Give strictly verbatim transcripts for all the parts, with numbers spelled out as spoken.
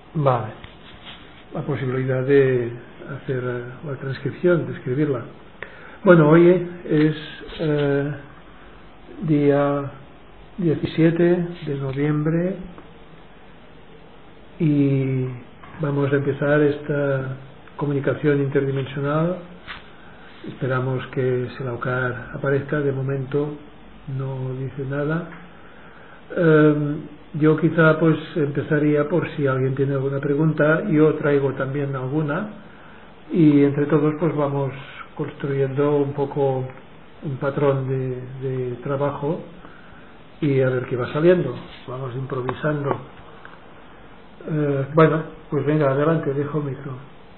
Vale. La posibilidad de hacer eh, la transcripción, de escribirla. Bueno, hoy es eh, día diecisiete de noviembre y vamos a empezar esta comunicación interdimensional. Esperamos que Selaucar aparezca. De momento no dice nada. Eh, yo quizá pues empezaría por si alguien tiene alguna pregunta. Yo traigo también alguna y entre todos pues vamos construyendo un poco un patrón de, de trabajo y a ver qué va saliendo. Vamos improvisando. Eh, bueno, pues venga, adelante, dejo el micro.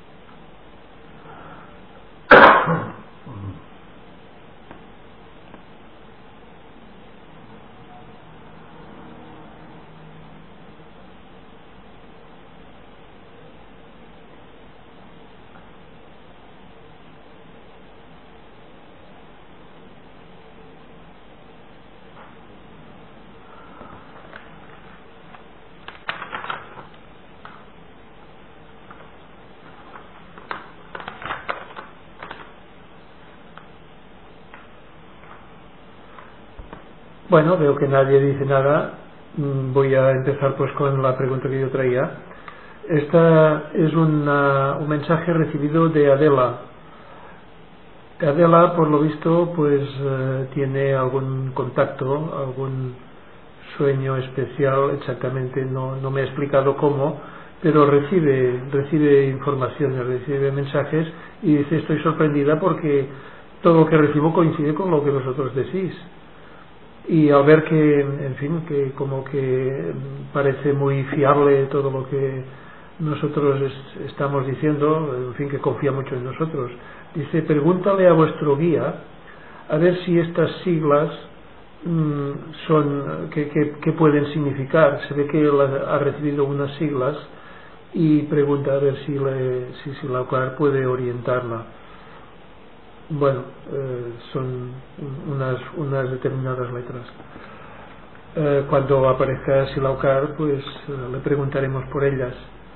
Bueno, veo que nadie dice nada. Voy a empezar pues con la pregunta que yo traía. Esta es una, un mensaje recibido de Adela. Adela, por lo visto, pues eh, tiene algún contacto, algún sueño especial, exactamente no, no me ha explicado cómo, pero recibe, recibe informaciones, recibe mensajes y dice: estoy sorprendida porque todo lo que recibo coincide con lo que vosotros decís. Y al ver que, en fin, que como que parece muy fiable todo lo que nosotros es, estamos diciendo, en fin, que confía mucho en nosotros, dice: pregúntale a vuestro guía a ver si estas siglas mmm, son, que, que, que pueden significar. Se ve que él ha, ha recibido unas siglas y pregunta a ver si, le, si, si la cual puede orientarla. Bueno, eh, son unas, unas determinadas letras. Eh, cuando aparezca Silaucar, pues eh, le preguntaremos por ellas.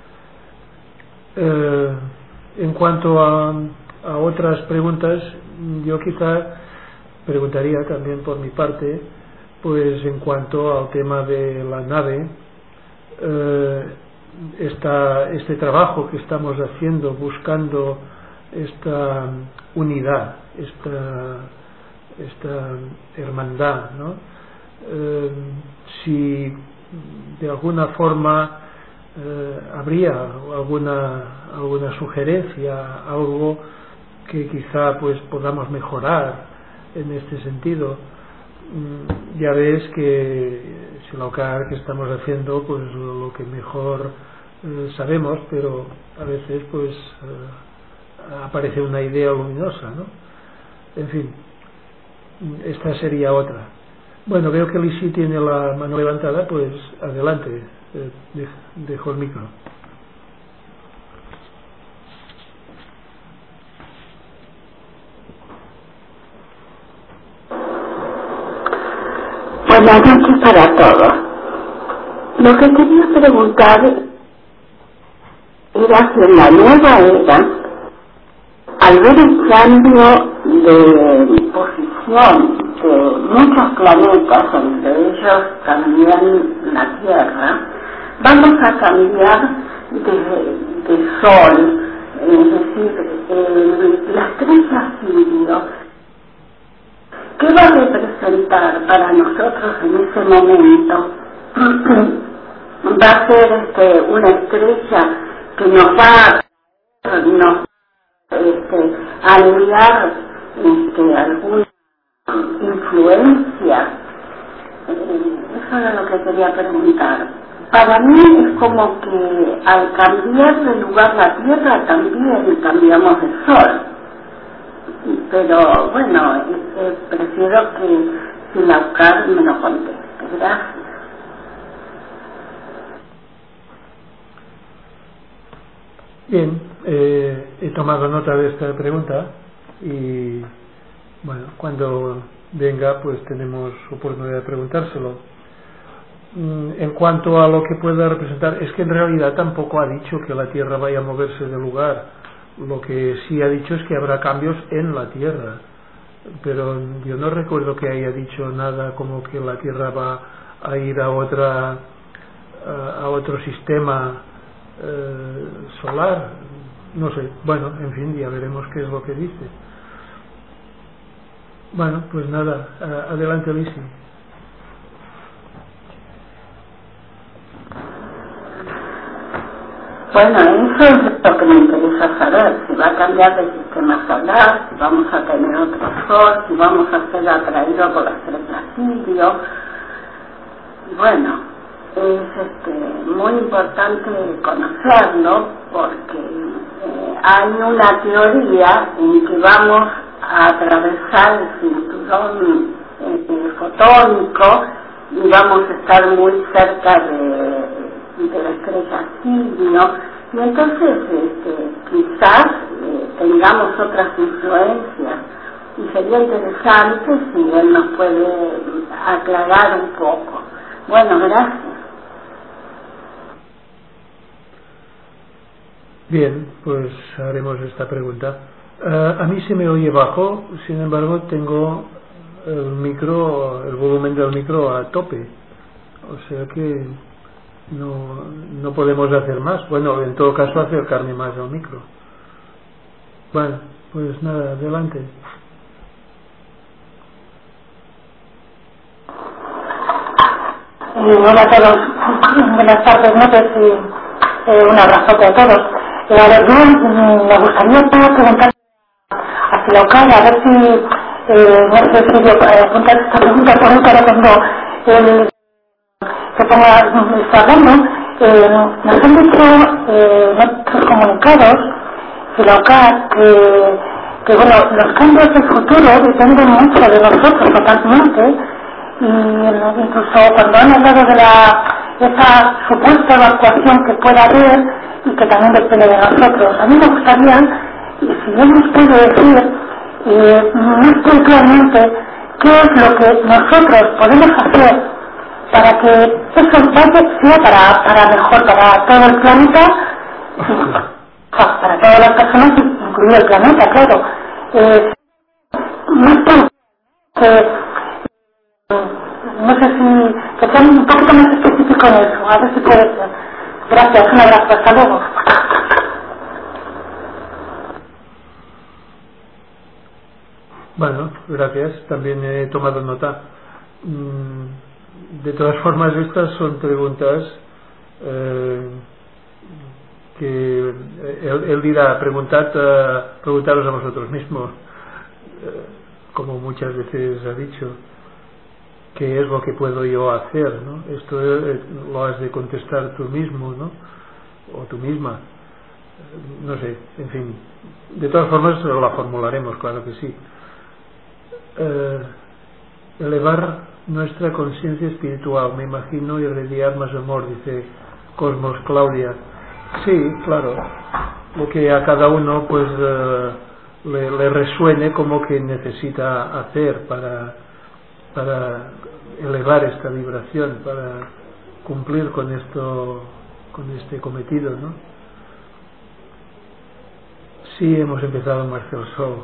Eh, en cuanto a, a otras preguntas, yo quizá preguntaría también por mi parte, pues en cuanto al tema de la nave, eh, esta, este trabajo que estamos haciendo, buscando esta unidad, esta, esta hermandad, ¿no? Eh, si de alguna forma eh, habría alguna alguna sugerencia, algo que quizá pues podamos mejorar en este sentido. Mm, ya ves que Silaucar que estamos haciendo pues lo, lo que mejor eh, sabemos, pero a veces pues eh, aparece una idea luminosa, ¿no? En fin, esta sería otra. Bueno, veo que Lisi tiene la mano levantada, pues adelante, eh, dejo el micro. Buenas noches para todos. Lo que quería preguntar era si en la nueva era, al ver el cambio de posición de muchos planetas, entre ellos también la Tierra, vamos a cambiar de, de Sol, es decir, eh, la estrella Sirio. ¿Qué va a representar para nosotros en ese momento? Va a ser este, una estrella que nos va a, nos, este, a enviar este, alguna influencia. Eh, eso era lo que quería preguntar. Para mí es como que al cambiar de lugar la Tierra también cambiamos de Sol. Pero bueno, este, prefiero que Silaucar me lo conteste. Gracias. Bien, eh, he tomado nota de esta pregunta y bueno, cuando venga pues tenemos oportunidad de preguntárselo. en cuanto a lo que pueda representar, es que en realidad tampoco ha dicho que la Tierra vaya a moverse de lugar. Lo que sí ha dicho es que habrá cambios en la Tierra, pero yo no recuerdo que haya dicho nada como que la Tierra va a ir a otra a otro sistema eh, solar, no sé. Bueno, en fin, ya veremos qué es lo que dice. Bueno, pues nada, adelante, Lisi. Bueno, eso es lo que me interesa saber, si va a cambiar de sistema solar, si vamos a tener otro sol, si vamos a ser atraídos por las estrellas Sirio. Y bueno, es este, muy importante conocerlo porque eh, hay una teoría en que vamos a atravesar el cinturón eh, fotónico y vamos a estar muy cerca de de la estrella Sirio, y entonces este, quizás eh, tengamos otras influencias, y sería interesante si él nos puede aclarar un poco. Bueno, gracias. Bien, pues haremos esta pregunta. Uh, a mí se me oye bajo, sin embargo tengo el micro, el volumen del micro a tope, o sea que no, no podemos hacer más. Bueno, en todo caso acercarme más al micro. Bueno, pues nada, adelante. Eh, hola a todos, buenas tardes, noches y eh, un abrazo a todos. Eh, a ver, yo mm, me gustaría preguntar a Silaucay, a ver si, eh, no sé si yo eh, apuntar esta pregunta por ahí para cuando el que ponga está hablando. Eh, nos han dicho eh, nuestros comunicados, Silaucay, que, que bueno, los cambios del futuro dependen mucho de nosotros totalmente, y incluso cuando han hablado de la esa supuesta evacuación que pueda haber y que también depende de nosotros. A mí me gustaría, y si él nos puede decir eh, muy puntualmente qué es lo que nosotros podemos hacer para que eso vaya, sea para, para mejor para todo el planeta, para todas las personas, incluido el planeta, claro. Eh, más que no sé si que sea un poquito más específico en eso, a ver si puede ser. Gracias, un abrazo, hasta luego. Bueno, gracias, también he tomado nota. De todas formas, estas son preguntas eh, que él, él dirá, preguntad, uh, preguntaros a vosotros mismos, eh, como muchas veces ha dicho. ¿Qué es lo que puedo yo hacer? ¿No? Esto eh, lo has de contestar tú mismo, ¿no? O tú misma. No sé, en fin. De todas formas, la formularemos, claro que sí. Eh, elevar nuestra conciencia espiritual, me imagino, y irradiar más amor, dice Cosmos Claudia. Sí, claro. Lo que a cada uno, pues, eh, le, le resuene como que necesita hacer para para elevar esta vibración, para cumplir con esto, con este cometido, ¿no? Sí, hemos empezado Marcel Sol.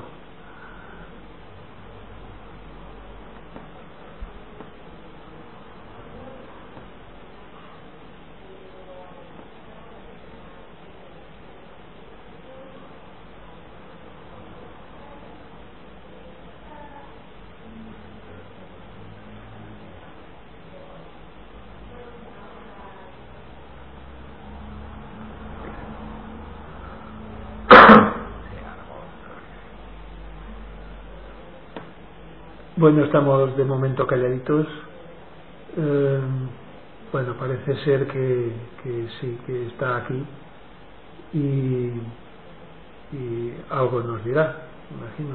Bueno, estamos de momento calladitos. Eh, bueno, parece ser que, que sí, que está aquí y, y algo nos dirá, imagino.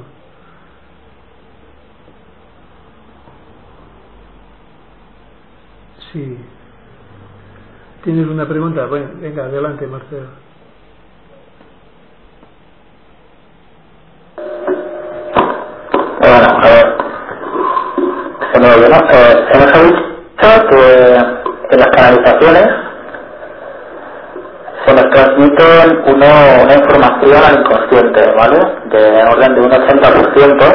Sí. ¿Tienes una pregunta? Bueno, venga, adelante, Marcelo. Bueno, a ver, se me oye, ¿no? Eh, se nos ha dicho que en las canalizaciones se nos transmiten uno, una información al inconsciente, ¿vale? De orden de un ochenta por ciento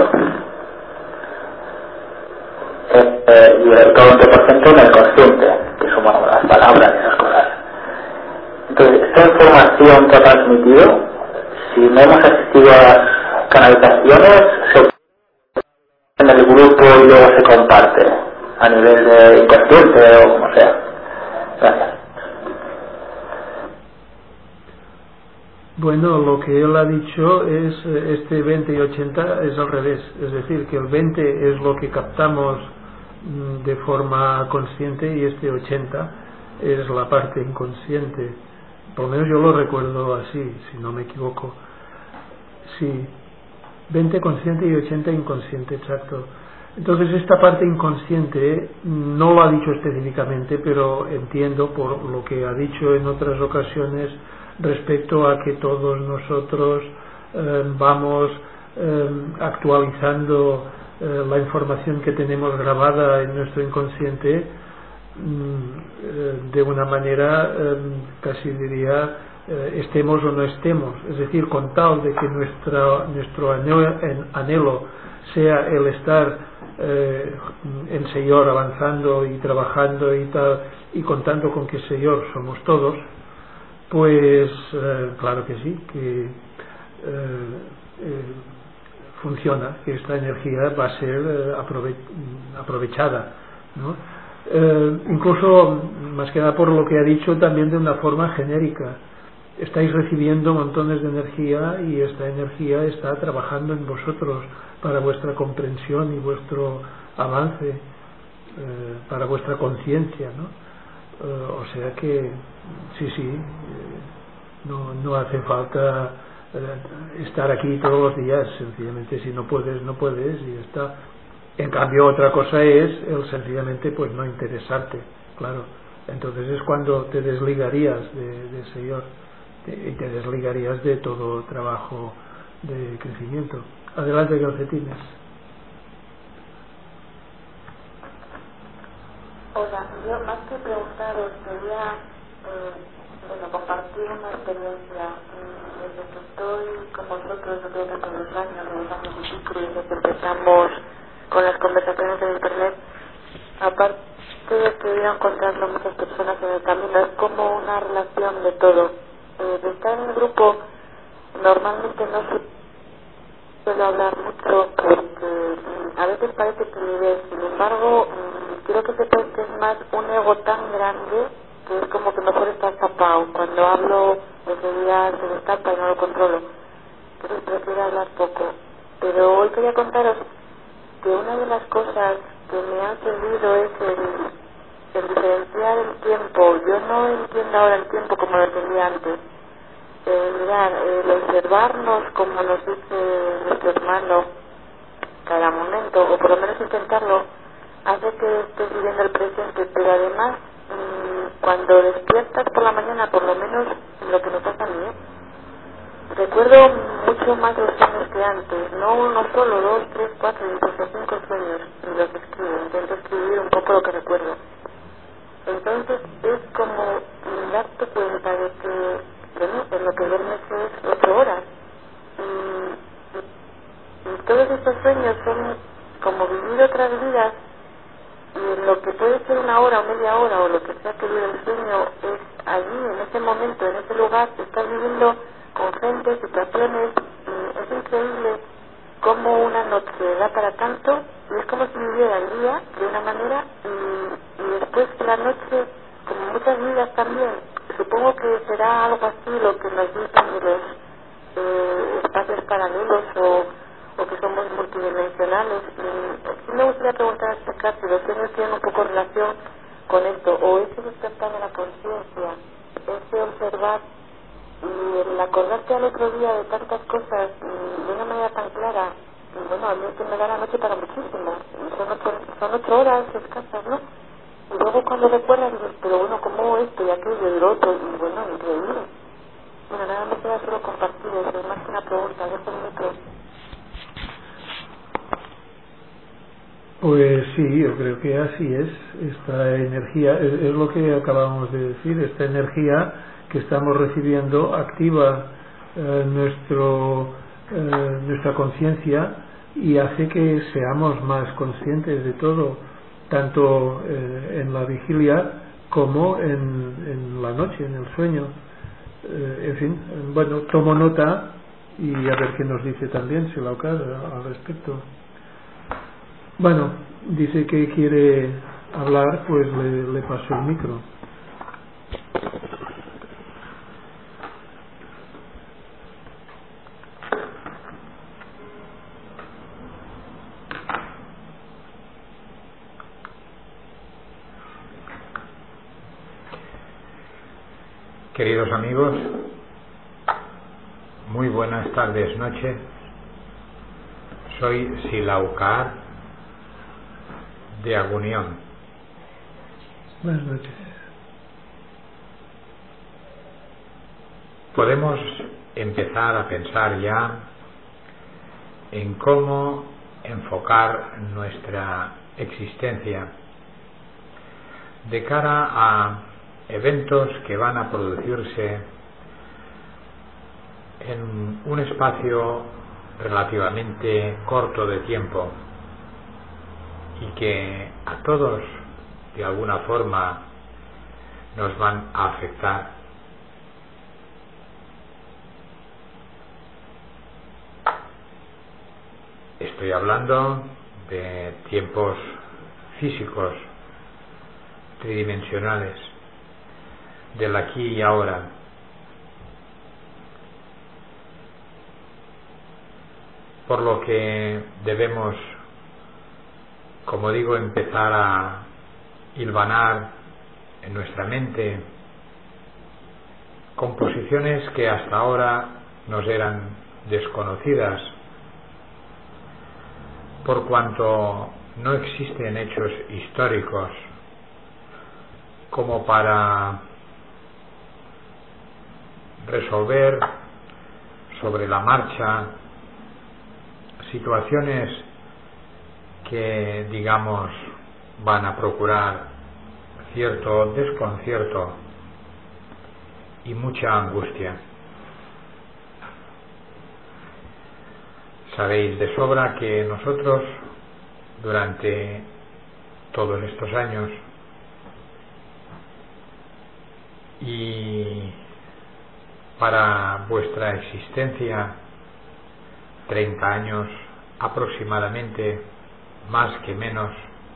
eh, eh, y el veinte por ciento en el consciente, que son, bueno, las palabras y esas cosas. Entonces, esta información que ha transmitido, si no hemos asistido a las canalizaciones, se en el grupo y luego se comparte a nivel de inconsciente o como sea. Gracias. Bueno, lo que él ha dicho es este veinte y ochenta es al revés, es decir, que el veinte es lo que captamos de forma consciente y este ochenta es la parte inconsciente. Por lo menos yo lo recuerdo así, si no me equivoco. Sí, veinte consciente y ochenta inconsciente, exacto. Entonces esta parte inconsciente no lo ha dicho específicamente, pero entiendo por lo que ha dicho en otras ocasiones respecto a que todos nosotros eh, vamos eh, actualizando eh, la información que tenemos grabada en nuestro inconsciente eh, de una manera eh, casi diría eh, estemos o no estemos, es decir, con tal de que nuestra, nuestro anhelo, anhelo sea el estar eh, en Señor avanzando y trabajando y tal, y contando con que Señor somos todos, pues eh, claro que sí, que eh, eh, funciona, que esta energía va a ser eh, aprove aprovechada, ¿no? Eh, incluso, más que nada por lo que ha dicho, también de una forma genérica. Estáis recibiendo montones de energía y esta energía está trabajando en vosotros para vuestra comprensión y vuestro avance, eh, para vuestra conciencia, ¿no? Uh, o sea que sí, sí, eh, no, no hace falta eh, estar aquí todos los días, sencillamente si no puedes, no puedes y ya está. En cambio otra cosa es el sencillamente pues no interesarte, claro. Entonces es cuando te desligarías de, de Señor y te desligarías de todo trabajo de crecimiento. Adelante, calcetines. Hola, yo más que preguntaros quería eh, bueno, compartir una experiencia. Desde que estoy con vosotros, yo creo que hace dos años, dos años y pico, desde que empezamos con las conversaciones de internet, aparte de que he ido a encontrarlo muchas personas en el camino, es como una relación de todo. Eh, de estar en el grupo, normalmente no se suele hablar mucho porque a veces parece que ni ves. Sin embargo, quiero que sepáis que es más un ego tan grande que es como que mejor está tapado. Cuando hablo enseguida se destapa y no lo controlo, entonces prefiero hablar poco. Pero hoy quería contaros que una de las cosas que me ha servido es el, el diferenciar el tiempo. Yo no entiendo ahora el tiempo como lo entendía antes. Eh, mirar, el observarnos como nos dice nuestro hermano cada momento, o por lo menos intentarlo, hace que estés viviendo el presente, pero además mmm, cuando despiertas por la mañana, por lo menos lo que me pasa a mí, ¿eh? Recuerdo mucho más los sueños que antes, no uno solo, dos, tres, cuatro, incluso cinco sueños, y los escribo, intento escribir un poco lo que recuerdo. Entonces es como darte cuenta de que bueno, en lo que duermes es ocho horas. Y, y todos estos sueños son como vivir otras vidas, y en lo que puede ser una hora o media hora o lo que sea que vive el sueño es allí, en ese momento, en ese lugar, que estás viviendo con gente, situaciones, y es increíble cómo una noche da para tanto, y es como si viviera el día de una manera y, y después la noche, como muchas vidas también. Supongo que será algo así lo que nos dicen de los eh, espacios paralelos o, o que somos multidimensionales. Y sí me gustaría preguntar a esta clase si los sueños tienen un poco relación con esto, o ese despertar de la conciencia, ese observar y el acordarte al otro día de tantas cosas y de una manera tan clara. Y bueno, a mí es que me da la noche para muchísimo. Son ocho, son ocho horas escasas, ¿no? Y luego cuando recuerdas, dices, pero bueno, ¿cómo esto y aquello y lo otro? Y bueno, increíble. Bueno, nada más queda solo compartir eso, es más que una pregunta, dejo el micro. Pues sí, yo creo que así es. Esta energía, es, es lo que acabamos de decir, esta energía que estamos recibiendo activa eh, nuestro, eh, nuestra conciencia y hace que seamos más conscientes de todo, tanto eh, en la vigilia como en, en la noche, en el sueño. Eh, en fin, bueno, tomo nota y a ver qué nos dice también Silaucar al respecto. Bueno, dice que quiere hablar, pues le, le paso el micro. Queridos amigos, muy buenas tardes, noche. Soy Silaucar de Agunión. Buenas noches. Podemos empezar a pensar ya en cómo enfocar nuestra existencia de cara a eventos que van a producirse en un espacio relativamente corto de tiempo y que a todos de alguna forma nos van a afectar. Estoy hablando de tiempos físicos, tridimensionales, del aquí y ahora. Por lo que debemos, como digo, empezar a hilvanar en nuestra mente composiciones que hasta ahora nos eran desconocidas, por cuanto no existen hechos históricos como para resolver sobre la marcha situaciones que, digamos, van a procurar cierto desconcierto y mucha angustia. Sabéis de sobra que nosotros, durante todos estos años y para vuestra existencia, treinta años aproximadamente, más que menos,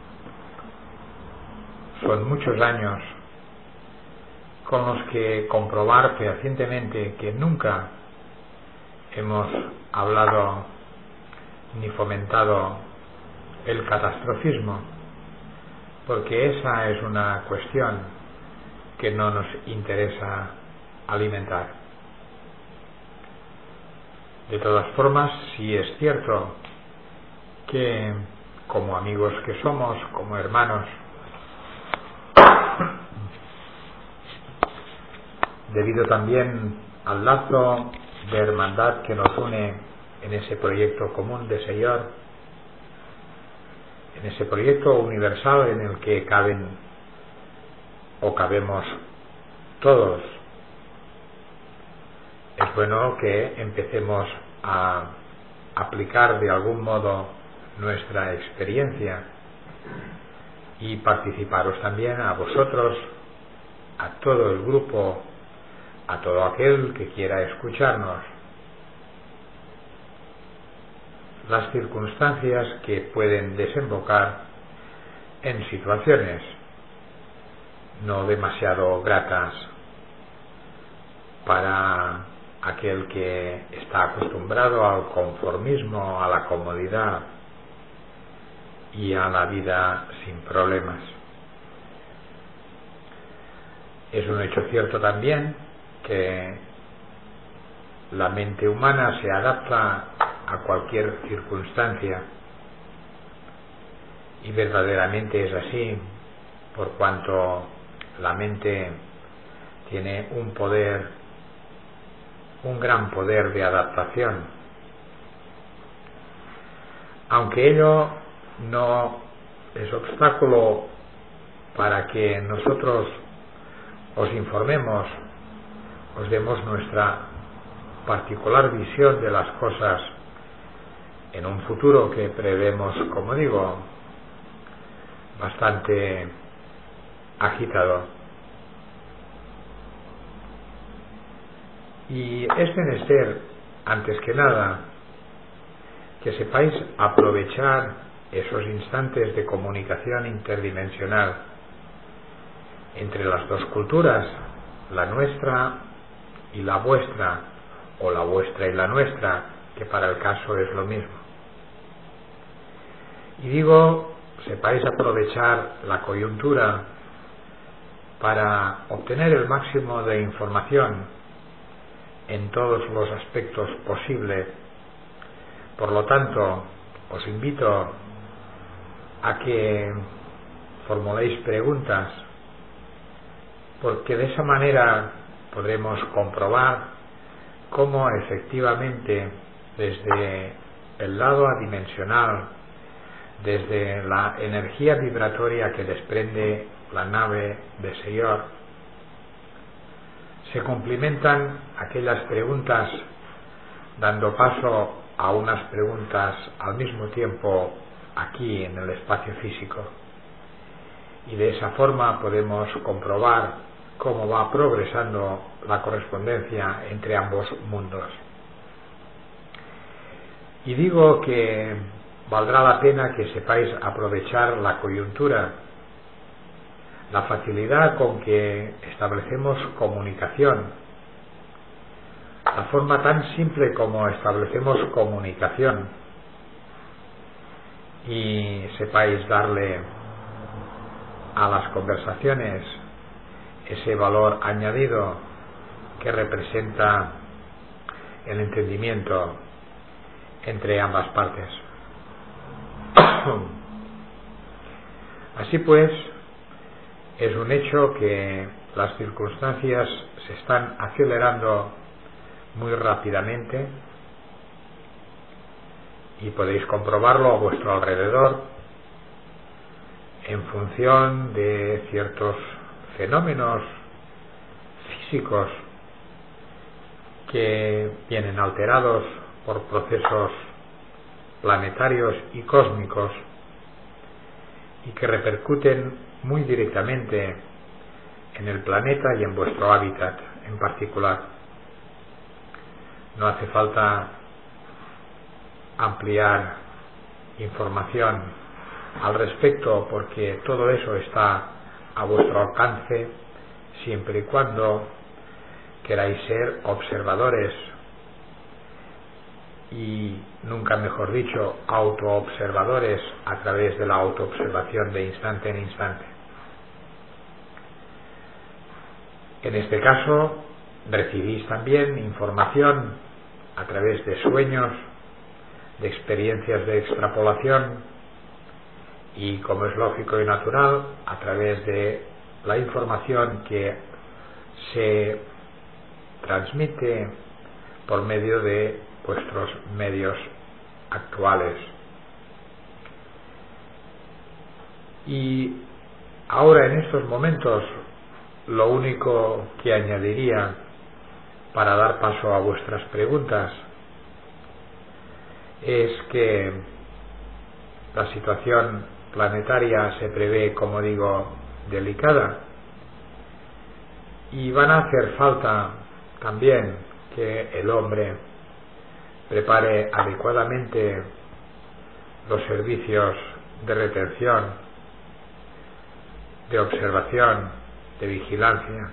son muchos años con los que comprobar fehacientemente que nunca hemos hablado ni fomentado el catastrofismo, porque esa es una cuestión que no nos interesa alimentar. De todas formas, sí es cierto que, como amigos que somos, como hermanos, debido también al lazo de hermandad que nos une en ese proyecto común de Señor, en ese proyecto universal en el que caben o cabemos todos, es bueno que empecemos a aplicar de algún modo nuestra experiencia y participaros también a vosotros, a todo el grupo, a todo aquel que quiera escucharnos, las circunstancias que pueden desembocar en situaciones no demasiado gratas para aquel que está acostumbrado al conformismo, a la comodidad y a la vida sin problemas. Es un hecho cierto también que la mente humana se adapta a cualquier circunstancia, y verdaderamente es así, por cuanto la mente tiene un poder, un gran poder de adaptación, aunque ello no es obstáculo para que nosotros os informemos, os demos nuestra particular visión de las cosas en un futuro que prevemos, como digo, bastante agitado. Y es menester, antes que nada, que sepáis aprovechar esos instantes de comunicación interdimensional entre las dos culturas, la nuestra y la vuestra, o la vuestra y la nuestra, que para el caso es lo mismo. Y digo, sepáis aprovechar la coyuntura para obtener el máximo de información en todos los aspectos posibles. Por lo tanto, os invito a que formuléis preguntas, porque de esa manera podremos comprobar cómo efectivamente desde el lado adimensional, desde la energía vibratoria que desprende la nave de Señor, se complementan aquellas preguntas, dando paso a unas preguntas al mismo tiempo aquí en el espacio físico, y de esa forma podemos comprobar cómo va progresando la correspondencia entre ambos mundos. Y digo que valdrá la pena que sepáis aprovechar la coyuntura, la facilidad con que establecemos comunicación, la forma tan simple como establecemos comunicación, y sepáis darle a las conversaciones ese valor añadido que representa el entendimiento entre ambas partes. Así pues, es un hecho que las circunstancias se están acelerando muy rápidamente, y podéis comprobarlo a vuestro alrededor en función de ciertos fenómenos físicos que vienen alterados por procesos planetarios y cósmicos, y que repercuten muy directamente en el planeta y en vuestro hábitat en particular. No hace falta ampliar información al respecto, porque todo eso está a vuestro alcance, siempre y cuando queráis ser observadores, y nunca mejor dicho, autoobservadores, a través de la autoobservación de instante en instante. En este caso, recibís también información a través de sueños, de experiencias de extrapolación, y, como es lógico y natural, a través de la información que se transmite por medio de vuestros medios actuales. Y ahora, en estos momentos, lo único que añadiría para dar paso a vuestras preguntas es que la situación planetaria se prevé, como digo, delicada, y van a hacer falta también que el hombre prepare adecuadamente los servicios de retención, de observación, de vigilancia,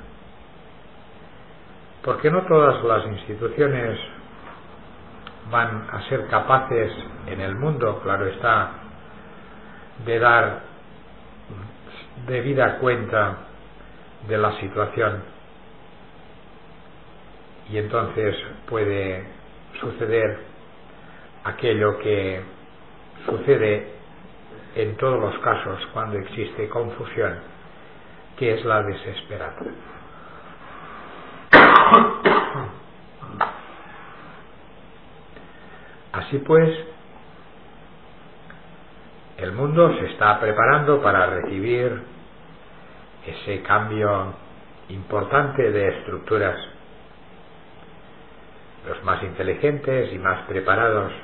porque no todas las instituciones van a ser capaces en el mundo, claro está, de dar debida cuenta de la situación, y entonces puede suceder aquello que sucede en todos los casos cuando existe confusión, que es la desesperanza. Así pues, el mundo se está preparando para recibir ese cambio importante de estructuras. Los más inteligentes y más preparados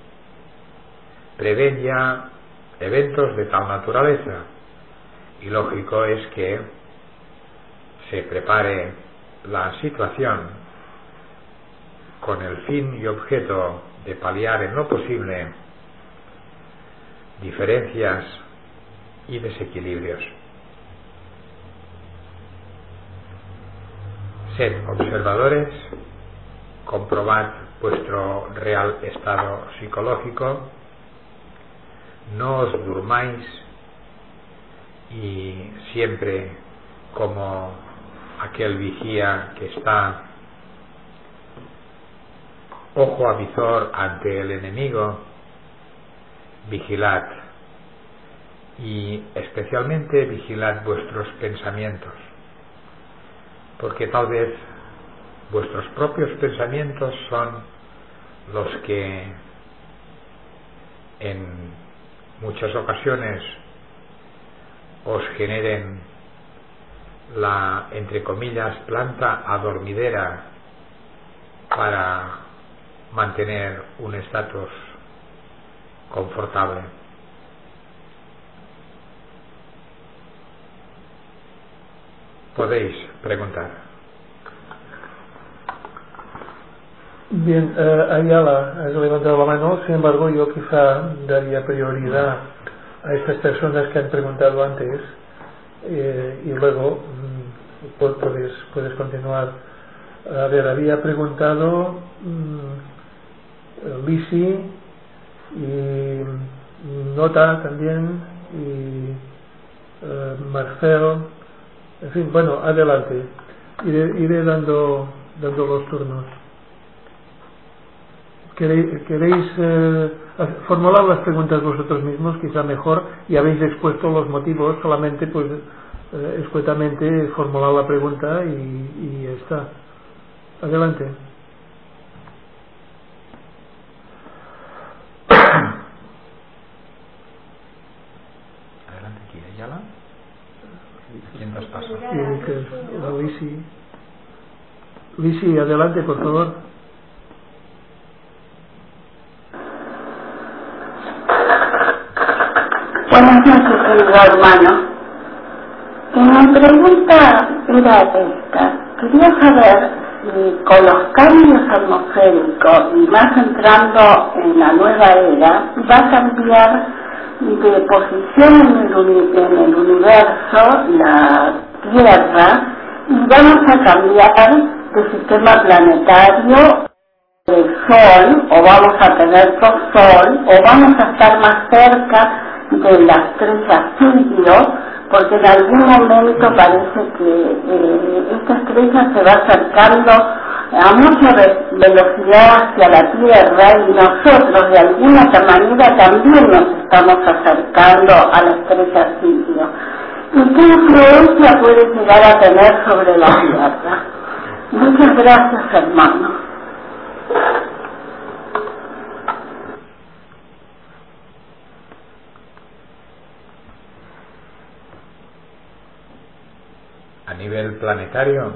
prevén ya eventos de tal naturaleza, y lógico es que se prepare la situación con el fin y objeto de paliar en lo posible diferencias y desequilibrios. Sed observadores, comprobad vuestro real estado psicológico, no os durmáis, y siempre como aquel vigía que está ojo avizor ante el enemigo, vigilad, y especialmente vigilad vuestros pensamientos, porque tal vez vuestros propios pensamientos son los que en muchas ocasiones os generen la, entre comillas, planta adormidera para mantener un estatus confortable. Podéis preguntar. Bien, eh, Ayala has levantado la mano, sin embargo yo quizá daría prioridad a estas personas que han preguntado antes, eh, y luego mm, puedes, puedes continuar. A ver, había preguntado mm, Lisi y Nota también y eh, Marcel, en fin, bueno, adelante, iré, iré dando, dando los turnos. ¿Queréis, queréis eh, formular las preguntas vosotros mismos, quizá mejor, y habéis expuesto los motivos, solamente pues eh, escuetamente formular la pregunta y, y ya está. Adelante. Adelante, ¿quién es Yala? ¿Quién nos pasa? La Lisi. Lisi, adelante, por favor. Buenas noches, querido hermano. Mi pregunta era esta. Quería saber si con los cambios atmosféricos y más entrando en la nueva era, va a cambiar de posición en el, uni en el universo, la Tierra, y vamos a cambiar de sistema planetario de Sol, o vamos a tener dos Sol, o vamos a estar más cerca de la estrella Sirio, porque en algún momento parece que eh, esta estrella se va acercando a mucha velocidad hacia la Tierra, y nosotros de alguna manera también nos estamos acercando a la estrella Sirio. ¿Y qué influencia puede llegar a tener sobre la Tierra? Muchas gracias, hermano. A nivel planetario,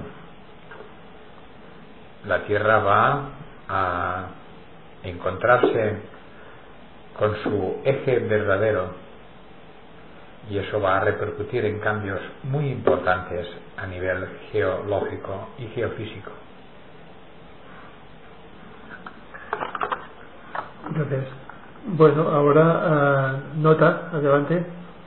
la Tierra va a encontrarse con su eje verdadero, y eso va a repercutir en cambios muy importantes a nivel geológico y geofísico. Gracias. Bueno, ahora uh, Nota, adelante.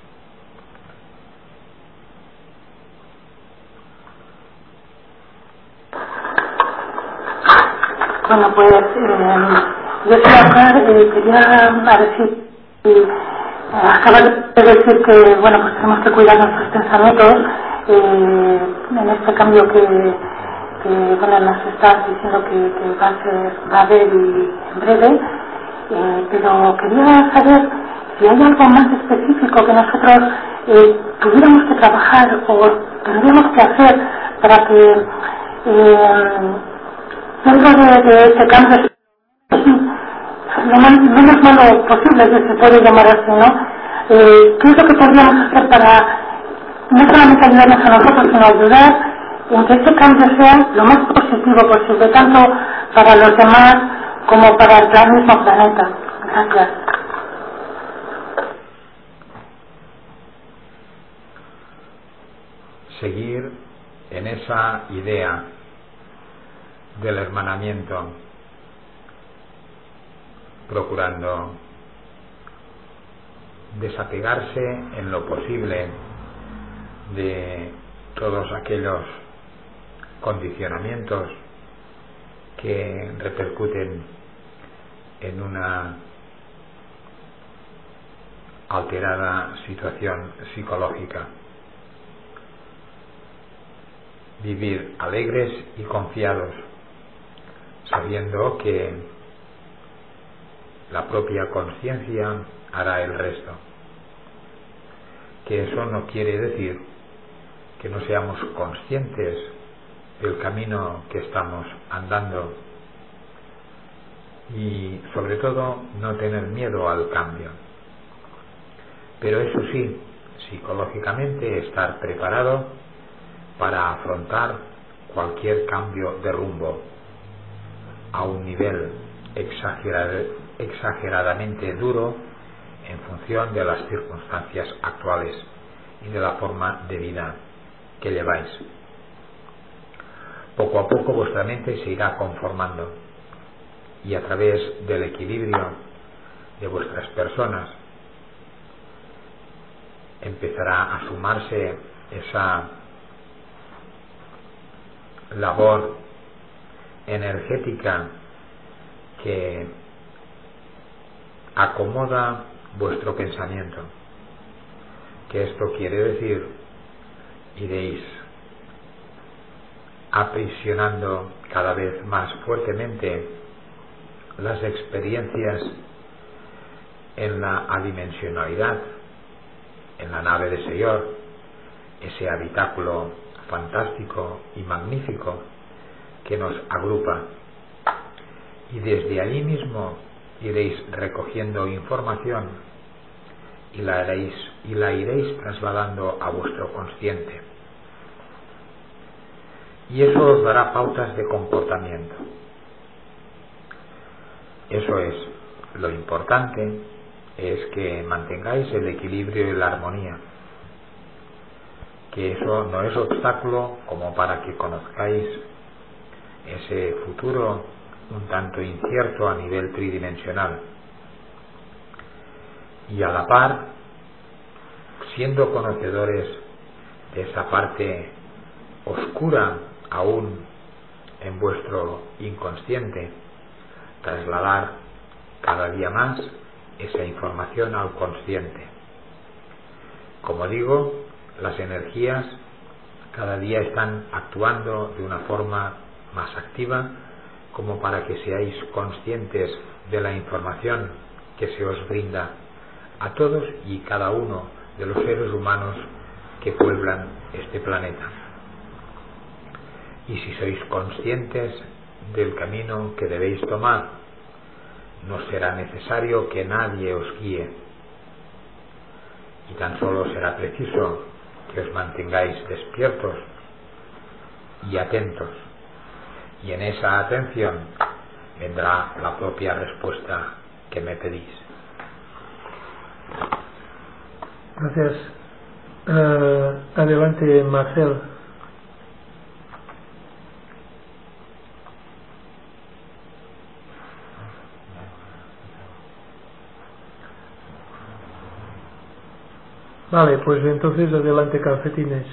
Bueno, pues eh, yo acá, eh, quería decir, eh, acaba de decir que, bueno, pues tenemos que cuidar nuestros pensamientos eh, en este cambio que, que bueno, nos estás diciendo que, que va a ser, va a haber y en breve, eh, pero quería saber si hay algo más específico que nosotros eh, tuviéramos que trabajar o tendríamos que hacer para que eh, dentro de, de este cambio lo menos malo posible, que se puede llamar así, ¿no? Eh, ¿Qué es lo que podríamos hacer para no solamente ayudarnos a nosotros, sino ayudar en que este cambio sea lo más positivo posible, tanto para los demás como para el mismo planeta? Gracias. Seguir en esa idea del hermanamiento, procurando desapegarse en lo posible de todos aquellos condicionamientos que repercuten en una alterada situación psicológica. Vivir alegres y confiados, sabiendo que la propia conciencia hará el resto. Que eso no quiere decir que no seamos conscientes del camino que estamos andando y sobre todo no tener miedo al cambio. Pero eso sí, psicológicamente estar preparado para afrontar cualquier cambio de rumbo a un nivel exagerad, exageradamente duro en función de las circunstancias actuales y de la forma de vida que lleváis. Poco a poco vuestra mente se irá conformando y a través del equilibrio de vuestras personas empezará a sumarse esa labor energética que acomoda vuestro pensamiento, que esto quiere decir iréis aprisionando cada vez más fuertemente las experiencias en la adimensionalidad, en la nave de Señor, ese habitáculo fantástico y magnífico que nos agrupa, y desde allí mismo iréis recogiendo información y la iréis, y la iréis trasladando a vuestro consciente, y eso os dará pautas de comportamiento. Eso es, lo importante es que mantengáis el equilibrio y la armonía, que eso no es obstáculo como para que conozcáis ese futuro un tanto incierto a nivel tridimensional, y a la par, siendo conocedores de esa parte oscura aún en vuestro inconsciente, trasladar cada día más esa información al consciente. Como digo, las energías cada día están actuando de una forma más activa, como para que seáis conscientes de la información que se os brinda a todos y cada uno de los seres humanos que pueblan este planeta. Y si sois conscientes del camino que debéis tomar, no será necesario que nadie os guíe, y tan solo será preciso que os mantengáis despiertos y atentos, y en esa atención vendrá la propia respuesta que me pedís. Gracias. Uh, adelante, Marcel. Vale, pues entonces adelante, Calcetines.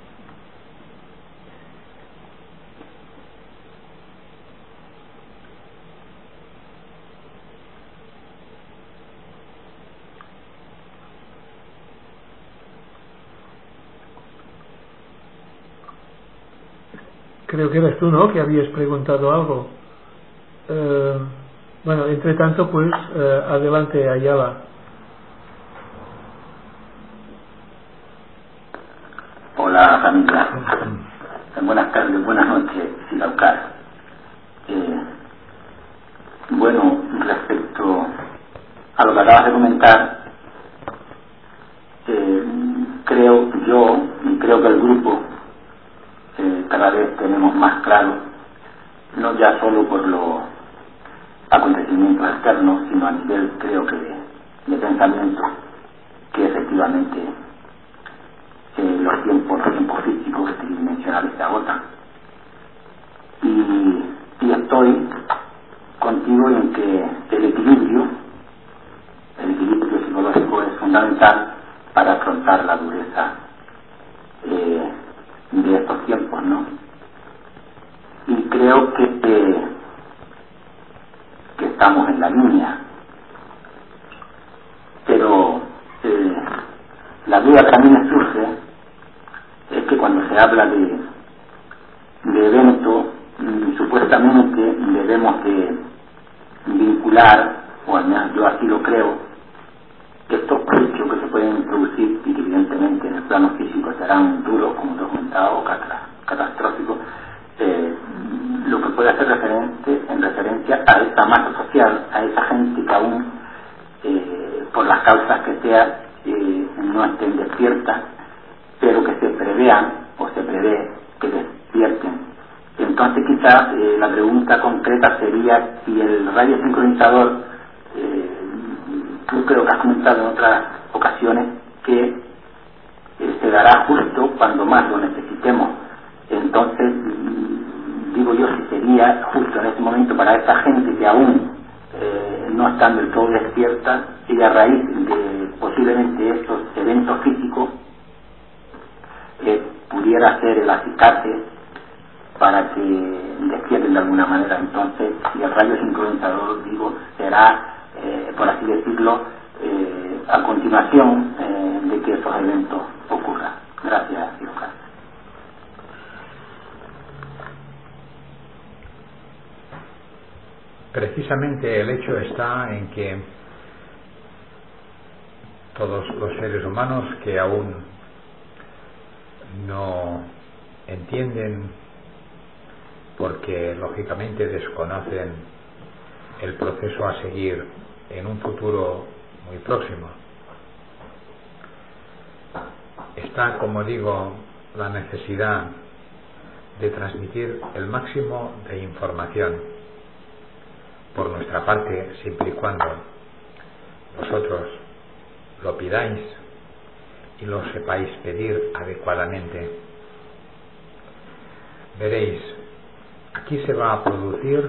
Creo que eres tú, ¿no?, que habías preguntado algo. Eh, bueno, entre tanto, pues eh, adelante, Ayala. Hola, familia. Buenas tardes, buenas noches, Silaucar. Eh, bueno, respecto a lo que acabas de comentar, no ya solo por los acontecimientos externos, sino a nivel, creo que, de, de pensamiento, que efectivamente eh, los tiempos, los tiempos físicos tridimensionales se agotan. Y, y estoy contigo en que el equilibrio, el equilibrio psicológico es fundamental para afrontar la dureza eh, de estos tiempos, ¿no? Y creo que, eh, que estamos en la línea, pero eh, la duda que a mí me surge es que cuando se habla de, de evento, mm, supuestamente debemos de vincular, o al menos yo así lo creo, que estos juicios que se pueden producir y que evidentemente en el plano físico serán duros, como lo he comentado, o catastróficos, eh, lo que puede hacer referente, en referencia a esa masa social, a esa gente que aún, eh, por las causas que sea, eh, no estén despiertas, pero que se prevean o se prevé que despierten. Entonces quizás eh, la pregunta concreta sería si el radio sincronizador, eh, tú creo que has comentado en otras ocasiones que eh, se dará justo cuando más lo necesitemos. Entonces, digo yo si sería justo en ese momento para esta gente que aún eh, no están del todo despierta y a raíz de posiblemente estos eventos físicos eh, pudiera ser el acicate para que despierten de alguna manera. Entonces, si el radio sincronizador, digo, será, eh, por así decirlo, eh, a continuación eh, de que esos eventos ocurran. Gracias, Lucas. Precisamente el hecho está en que todos los seres humanos que aún no entienden, porque lógicamente desconocen el proceso a seguir en un futuro muy próximo, está, como digo, la necesidad de transmitir el máximo de información por nuestra parte, siempre y cuando vosotros lo pidáis y lo sepáis pedir adecuadamente. Veréis, aquí se va a producir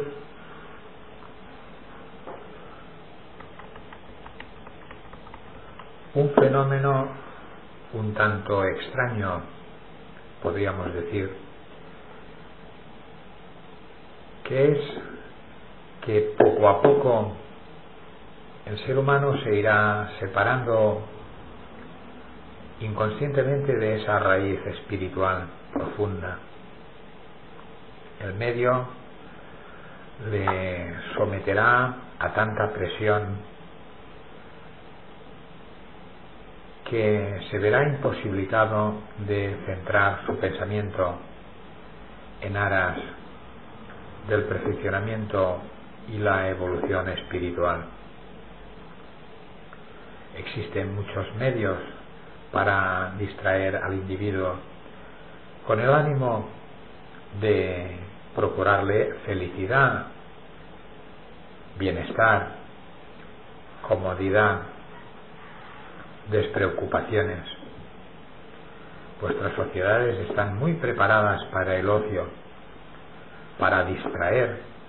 un fenómeno un tanto extraño, podríamos decir, que es que poco a poco el ser humano se irá separando inconscientemente de esa raíz espiritual profunda. El medio le someterá a tanta presión que se verá imposibilitado de centrar su pensamiento en aras del perfeccionamiento y la evolución espiritual. Existen muchos medios para distraer al individuo con el ánimo de procurarle felicidad, bienestar, comodidad, despreocupaciones. Vuestras sociedades están muy preparadas para el ocio, para distraer,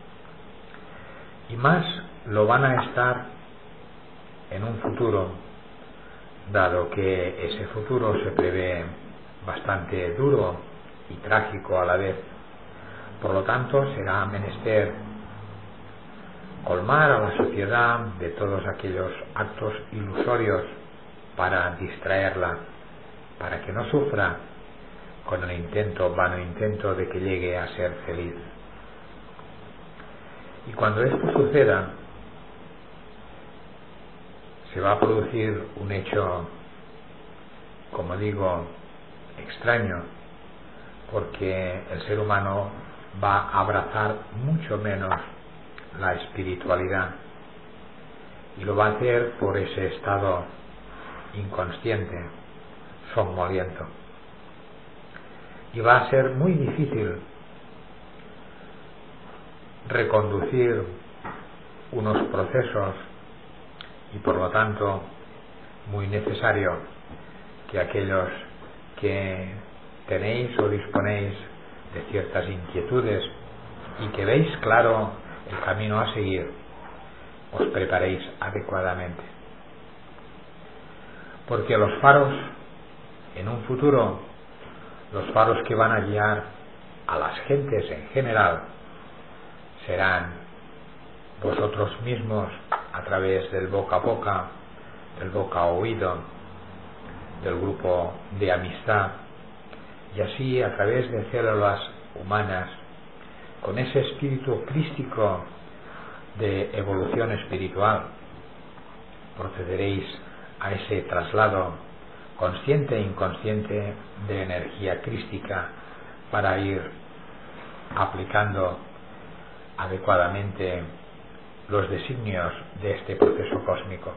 y más lo van a estar en un futuro, dado que ese futuro se prevé bastante duro y trágico a la vez. Por lo tanto, será menester colmar a la sociedad de todos aquellos actos ilusorios para distraerla, para que no sufra con el intento, vano intento de que llegue a ser feliz. Y cuando esto suceda, se va a producir un hecho, como digo, extraño, porque el ser humano va a abrazar mucho menos la espiritualidad y lo va a hacer por ese estado inconsciente, somnoliento, y va a ser muy difícil reconducir unos procesos y por lo tanto muy necesario que aquellos que tenéis o disponéis de ciertas inquietudes y que veis claro el camino a seguir, os preparéis adecuadamente. Porque los faros, en un futuro, los faros que van a guiar a las gentes en general, serán vosotros mismos a través del boca a boca, del boca a oído, del grupo de amistad, y así a través de células humanas, con ese espíritu crístico de evolución espiritual, procederéis a ese traslado consciente e inconsciente de energía crística para ir aplicando adecuadamente los designios de este proceso cósmico.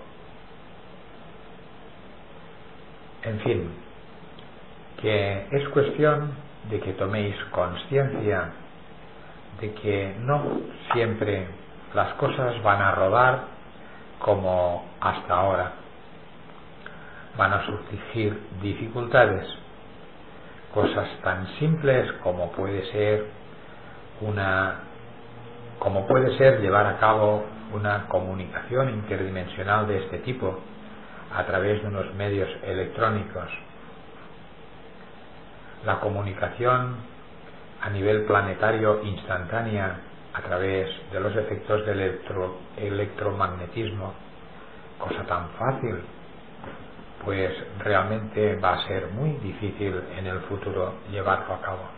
En fin, que es cuestión de que toméis conciencia de que no siempre las cosas van a rodar como hasta ahora. Van a surgir dificultades, cosas tan simples como puede ser una como puede ser llevar a cabo una comunicación interdimensional de este tipo a través de unos medios electrónicos. La comunicación a nivel planetario instantánea a través de los efectos del electro, electromagnetismo, cosa tan fácil, pues realmente va a ser muy difícil en el futuro llevarlo a cabo.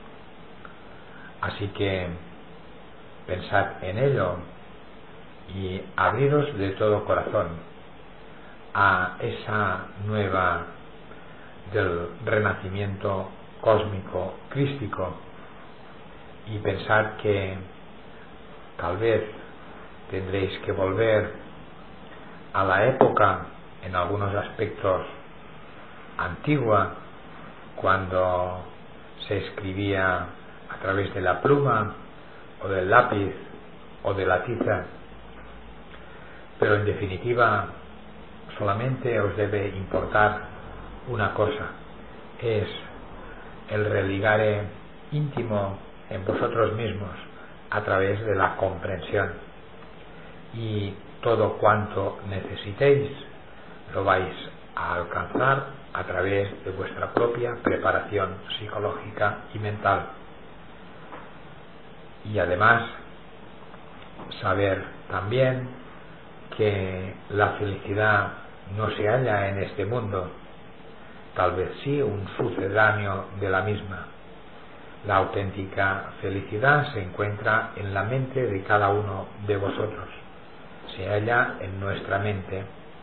Así que pensad en ello y abriros de todo corazón a esa nueva del renacimiento cósmico crístico y pensad que tal vez tendréis que volver a la época en algunos aspectos antigua, cuando se escribía a través de la pluma o del lápiz o de la tiza, pero en definitiva solamente os debe importar una cosa, es el religare íntimo en vosotros mismos a través de la comprensión, y todo cuanto necesitéis lo vais a alcanzar a través de vuestra propia preparación psicológica y mental. Y además saber también que la felicidad no se halla en este mundo, tal vez sí un sucedáneo de la misma. La auténtica felicidad se encuentra en la mente de cada uno de vosotros, se halla en nuestra mente.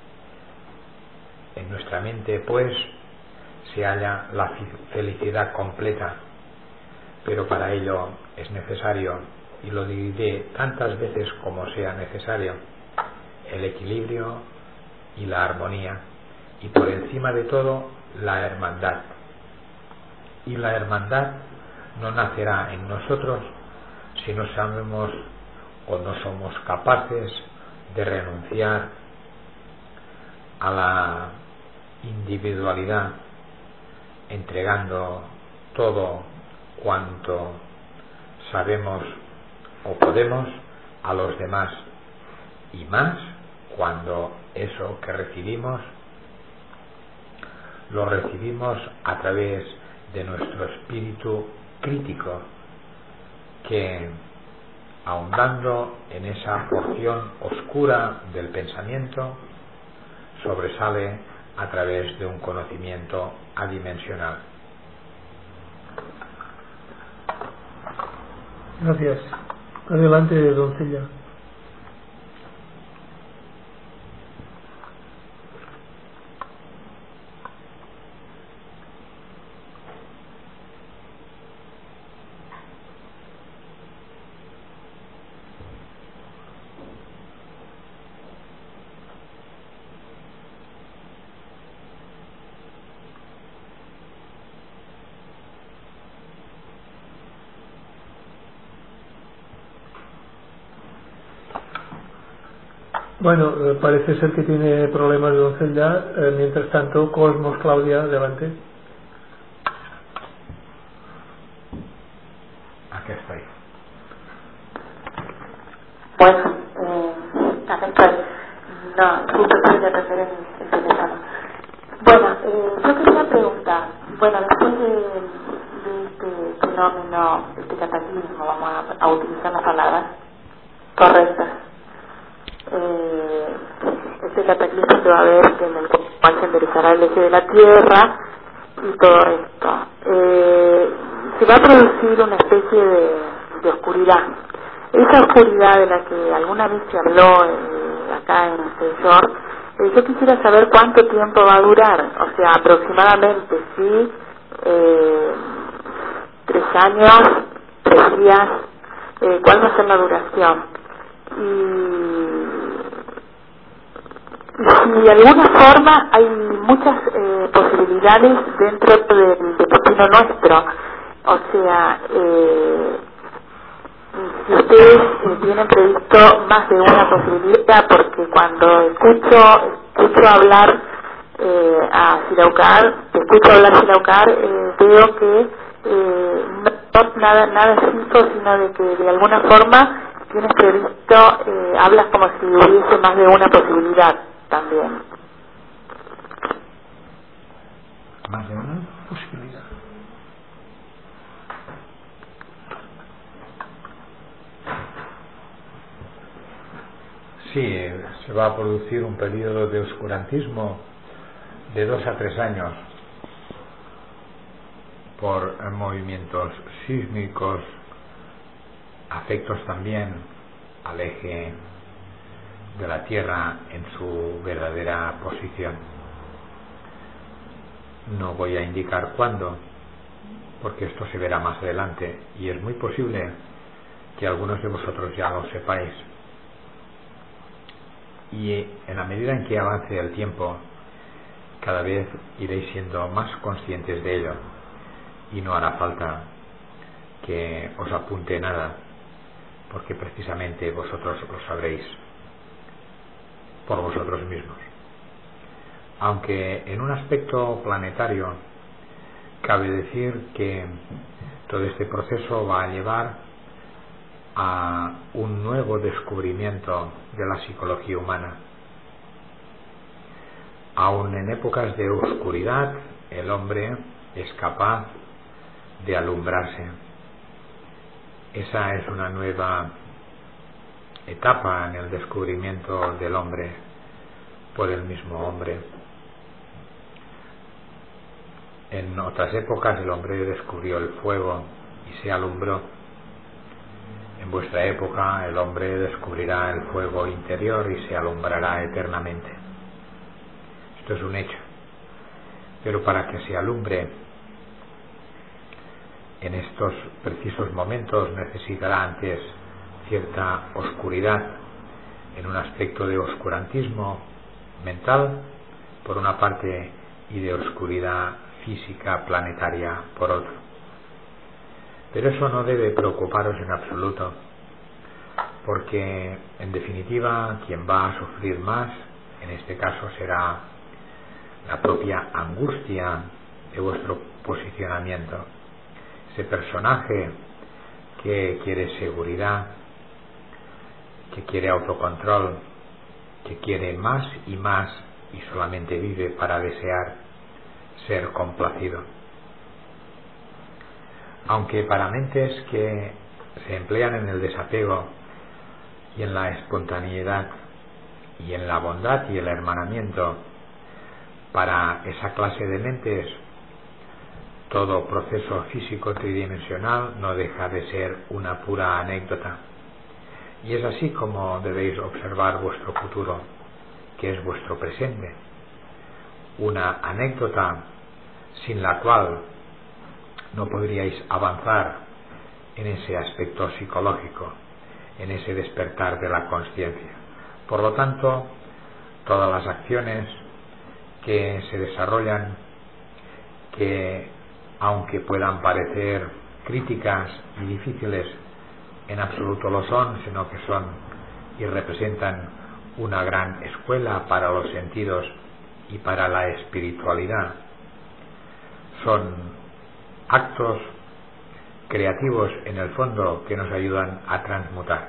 En nuestra mente, pues, se halla la felicidad completa, pero para ello es necesario, y lo diré tantas veces como sea necesario, el equilibrio y la armonía, y por encima de todo la hermandad. Y la hermandad no nacerá en nosotros si no sabemos o no somos capaces de renunciar a la individualidad, entregando todo cuanto sabemos o podemos a los demás, y más cuando eso que recibimos lo recibimos a través de nuestro espíritu crítico, que ahondando en esa porción oscura del pensamiento sobresale a través de un conocimiento adimensional. Gracias. Adelante, doncella. Bueno, eh, parece ser que tiene problemas de doncel ya. Eh, mientras tanto, Cosmos, Claudia, adelante. Aquí estoy. Bueno, eh, acá estoy. No, justo tuve que atender el, el teléfono. Bueno, eh, yo quería preguntar, bueno, después de, de este fenómeno, este cataclismo, vamos a, a utilizar las palabras correctas, eh, este cataclismo que va a haber en el cual se enderezará el eje de la Tierra y todo esto, eh, se va a producir una especie de, de oscuridad. Esa oscuridad de la que alguna vez se habló eh, acá en Nueva York, eh, yo quisiera saber cuánto tiempo va a durar, o sea, aproximadamente, sí, eh, tres años, tres días, eh, cuál va a ser la duración. Y, y si de alguna forma hay muchas eh, posibilidades dentro del destino nuestro, o sea, eh, si ustedes eh, tienen previsto más de una posibilidad, porque cuando escucho escucho hablar eh, a Silaucar, escucho hablar a Silaucar, eh, veo que eh, no nada nada es fijo, sino de que de alguna forma tienes previsto, eh, hablas como si hubiese más de una posibilidad también. Más de una posibilidad. Sí, se va a producir un periodo de oscurantismo de dos a tres años por movimientos sísmicos, afectos también al eje de la Tierra en su verdadera posición. No voy a indicar cuándo, porque esto se verá más adelante, y es muy posible que algunos de vosotros ya lo sepáis. Y en la medida en que avance el tiempo, cada vez iréis siendo más conscientes de ello, y no hará falta que os apunte nada, porque precisamente vosotros lo sabréis por vosotros mismos. Aunque en un aspecto planetario cabe decir que todo este proceso va a llevar a un nuevo descubrimiento de la psicología humana. Aun en épocas de oscuridad, el hombre es capaz de alumbrarse. Esa es una nueva etapa en el descubrimiento del hombre por el mismo hombre. En otras épocas el hombre descubrió el fuego y se alumbró. En vuestra época el hombre descubrirá el fuego interior y se alumbrará eternamente. Esto es un hecho. Pero para que se alumbre en estos precisos momentos necesitará antes cierta oscuridad, en un aspecto de oscurantismo mental por una parte y de oscuridad física planetaria por otro. Pero eso no debe preocuparos en absoluto, porque en definitiva quien va a sufrir más en este caso será la propia angustia de vuestro posicionamiento. Ese personaje que quiere seguridad, que quiere autocontrol, que quiere más y más y solamente vive para desear ser complacido. Aunque para mentes que se emplean en el desapego y en la espontaneidad y en la bondad y el hermanamiento, para esa clase de mentes todo proceso físico tridimensional no deja de ser una pura anécdota. Y es así como debéis observar vuestro futuro, que es vuestro presente. Una anécdota sin la cual no podríais avanzar en ese aspecto psicológico, en ese despertar de la conciencia. Por lo tanto, todas las acciones que se desarrollan, que aunque puedan parecer críticas y difíciles, en absoluto lo son, sino que son y representan una gran escuela para los sentidos y para la espiritualidad. Son actos creativos en el fondo que nos ayudan a transmutar.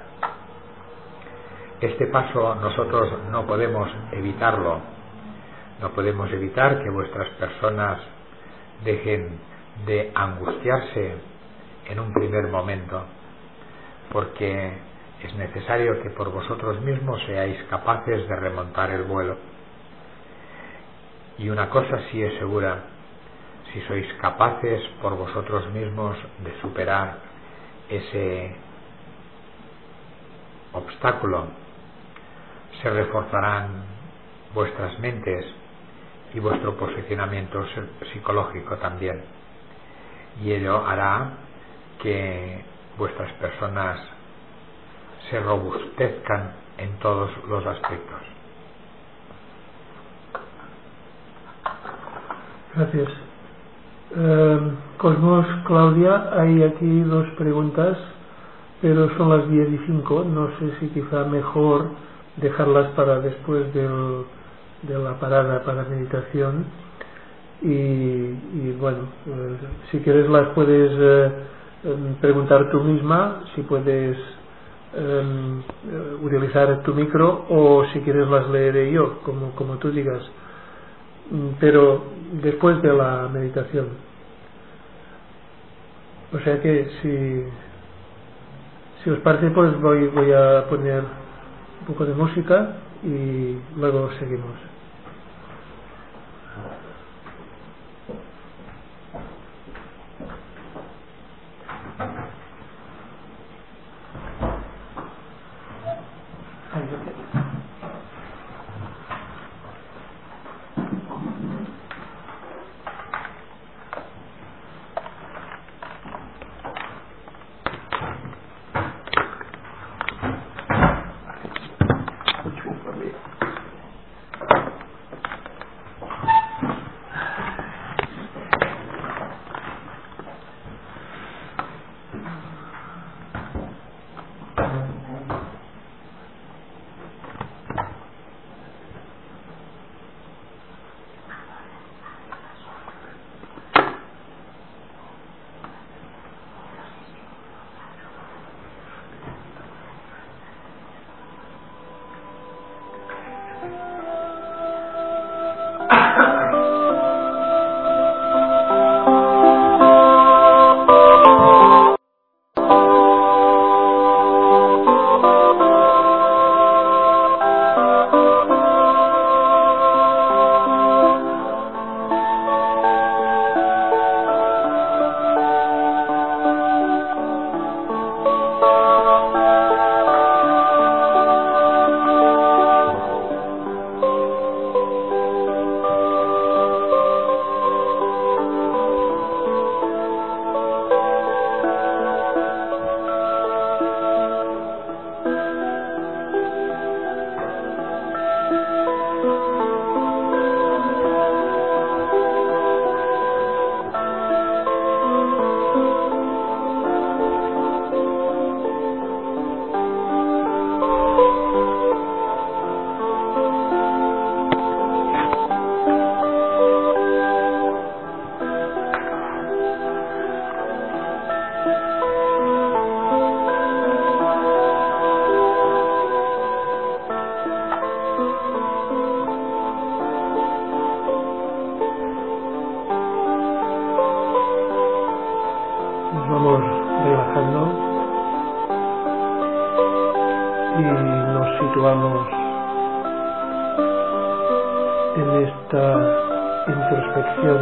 Este paso nosotros no podemos evitarlo, no podemos evitar que vuestras personas dejen de angustiarse en un primer momento, porque es necesario que por vosotros mismos seáis capaces de remontar el vuelo. Y una cosa sí es segura: si sois capaces por vosotros mismos de superar ese obstáculo, se reforzarán vuestras mentes y vuestro posicionamiento psicológico también, y ello hará que vuestras personas se robustezcan en todos los aspectos. Gracias. Eh, Cosmos, Claudia, hay aquí dos preguntas, pero son las diez y cinco. No sé si quizá mejor dejarlas para después del, de la parada para meditación. Y, y bueno, eh, si quieres las puedes eh, preguntar tú misma, si puedes eh, utilizar tu micro, o si quieres las leeré yo, como, como tú digas, pero después de la meditación. O sea que si si os parece, pues voy, voy a poner un poco de música y luego seguimos. situamos en esta introspección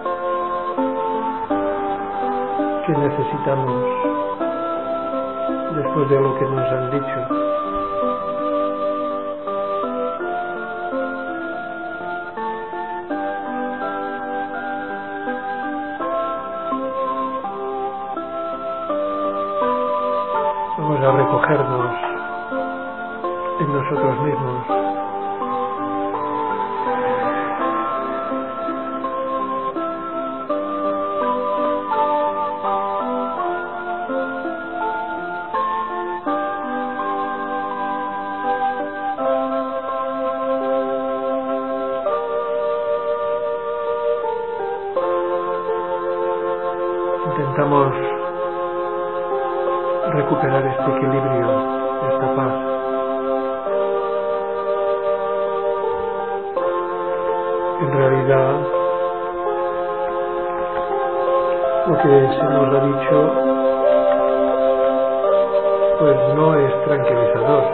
que necesitamos después de lo que nos han dicho. Vamos a recogernos en nosotros mismos. equilibrio, esta paz. En realidad, lo que se nos ha dicho pues no es tranquilizador.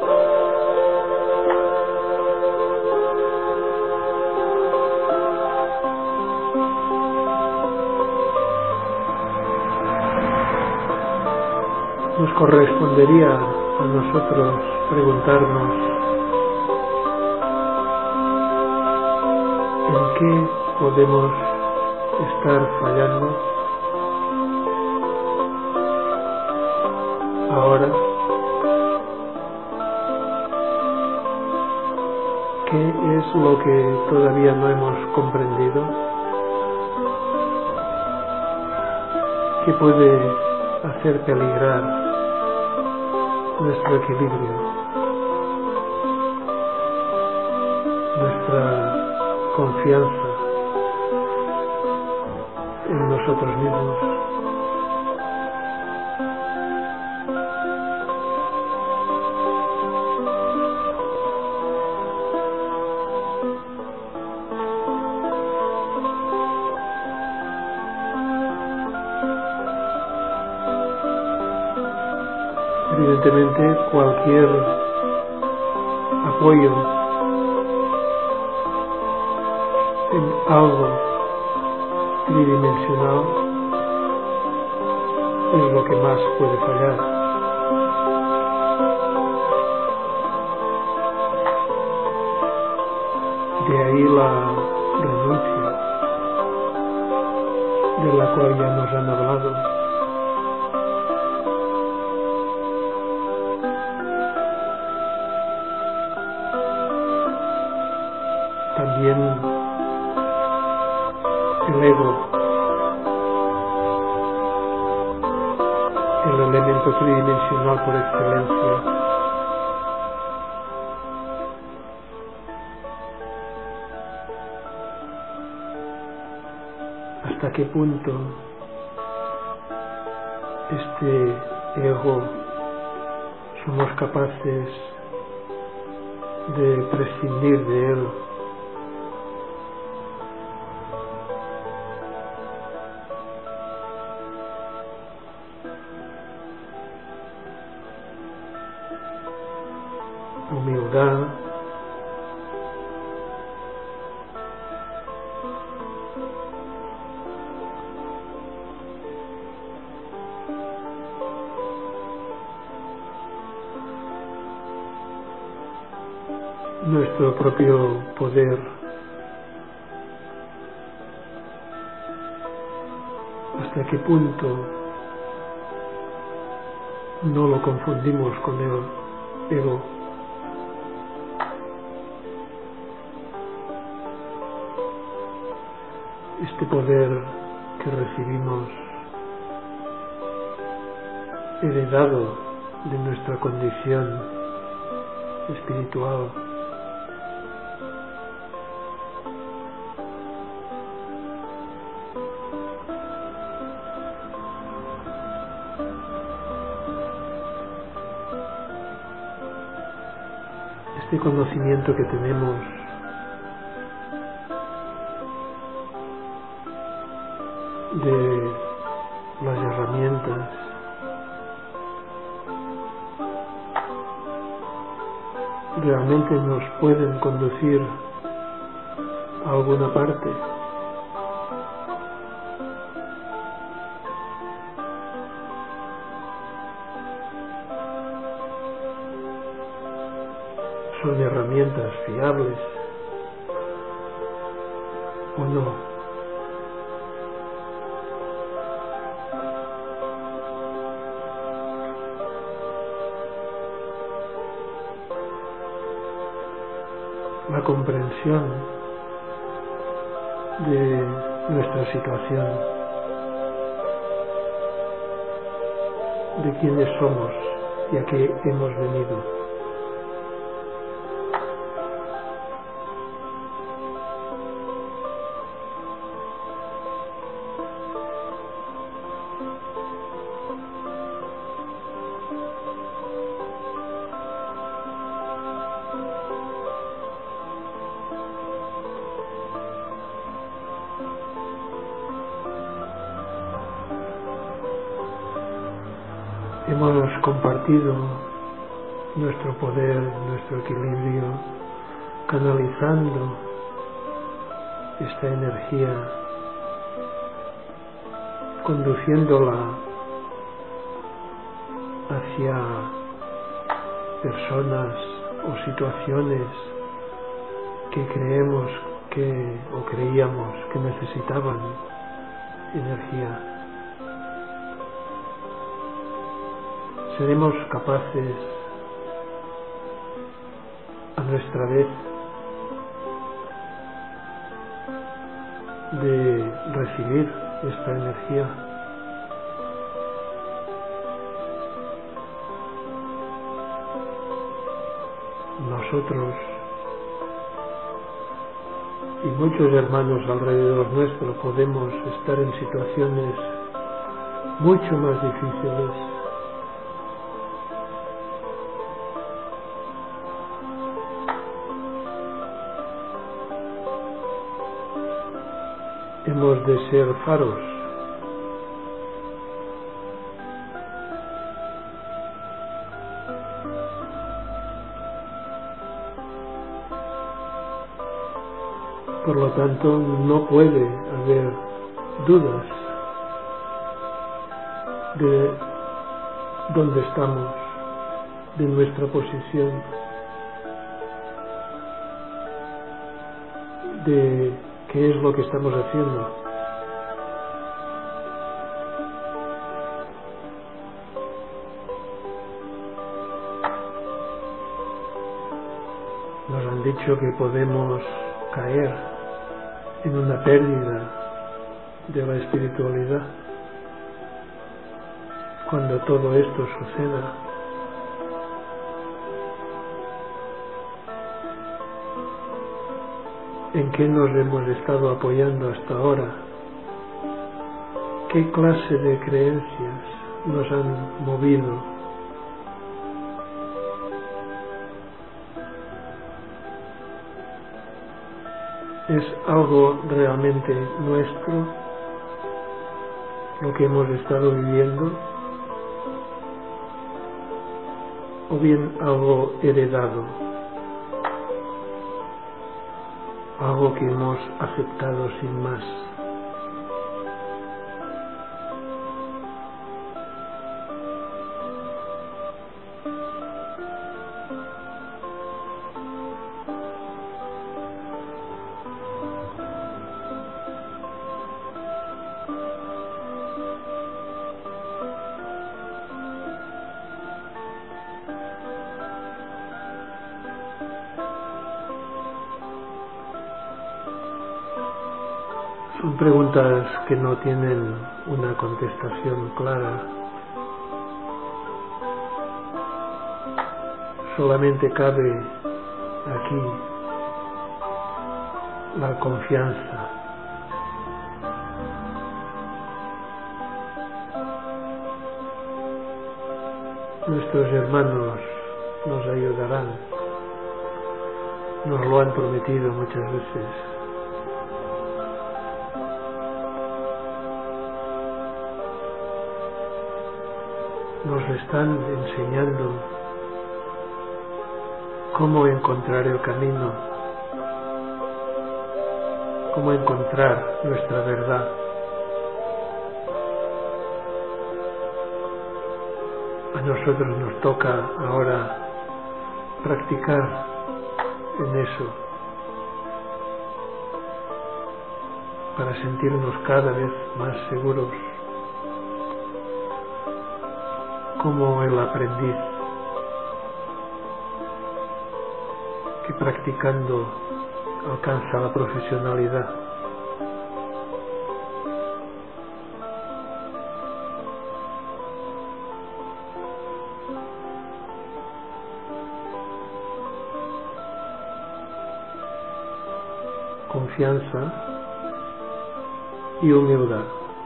Nos correspondería a nosotros preguntarnos en qué podemos estar fallando ahora, qué es lo que todavía no hemos comprendido, qué puede hacer peligrar nuestro equilibrio, nuestra confianza en nosotros mismos. Evidentemente, cualquier apoyo en algo tridimensional es lo que más puede fallar. De ahí la renuncia, de la cual ya nos han hablado. También el ego, el elemento tridimensional por excelencia. ¿Hasta qué punto este ego somos capaces de prescindir de él? Humildad, nuestro propio poder, hasta qué punto no lo confundimos con el ego. Este poder que recibimos heredado de nuestra condición espiritual, este conocimiento que tenemos de las herramientas realmente nos pueden conducir a alguna parte. ¿Son herramientas fiables o no? La comprensión de nuestra situación, de quiénes somos y a qué hemos venido. compartido nuestro poder, nuestro equilibrio, canalizando esta energía, conduciéndola hacia personas o situaciones que creemos que o creíamos que necesitaban energía. Seremos capaces a nuestra vez de recibir esta energía. Nosotros y muchos hermanos alrededor nuestro podemos estar en situaciones mucho más difíciles. Hemos de ser faros. Por lo tanto, no puede haber dudas de dónde estamos, de nuestra posición, de qué es lo que estamos haciendo. Nos han dicho que podemos caer en una pérdida de la espiritualidad cuando todo esto suceda. ¿En qué nos hemos estado apoyando hasta ahora? ¿Qué clase de creencias nos han movido? ¿Es algo realmente nuestro lo que hemos estado viviendo? ¿O bien algo heredado? Algo que hemos aceptado sin más. Son preguntas que no tienen una contestación clara. Solamente cabe aquí la confianza. Nuestros hermanos nos ayudarán. Nos lo han prometido muchas veces. Nos están enseñando cómo encontrar el camino, cómo encontrar nuestra verdad. A nosotros nos toca ahora practicar en eso para sentirnos cada vez más seguros, como el aprendiz que practicando alcanza la profesionalidad. Confianza y humildad.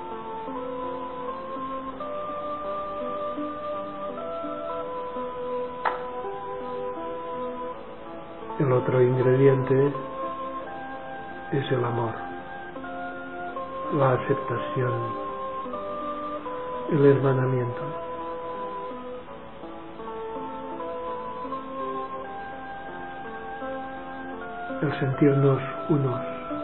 El otro ingrediente es el amor, la aceptación, el hermanamiento. el sentirnos unos.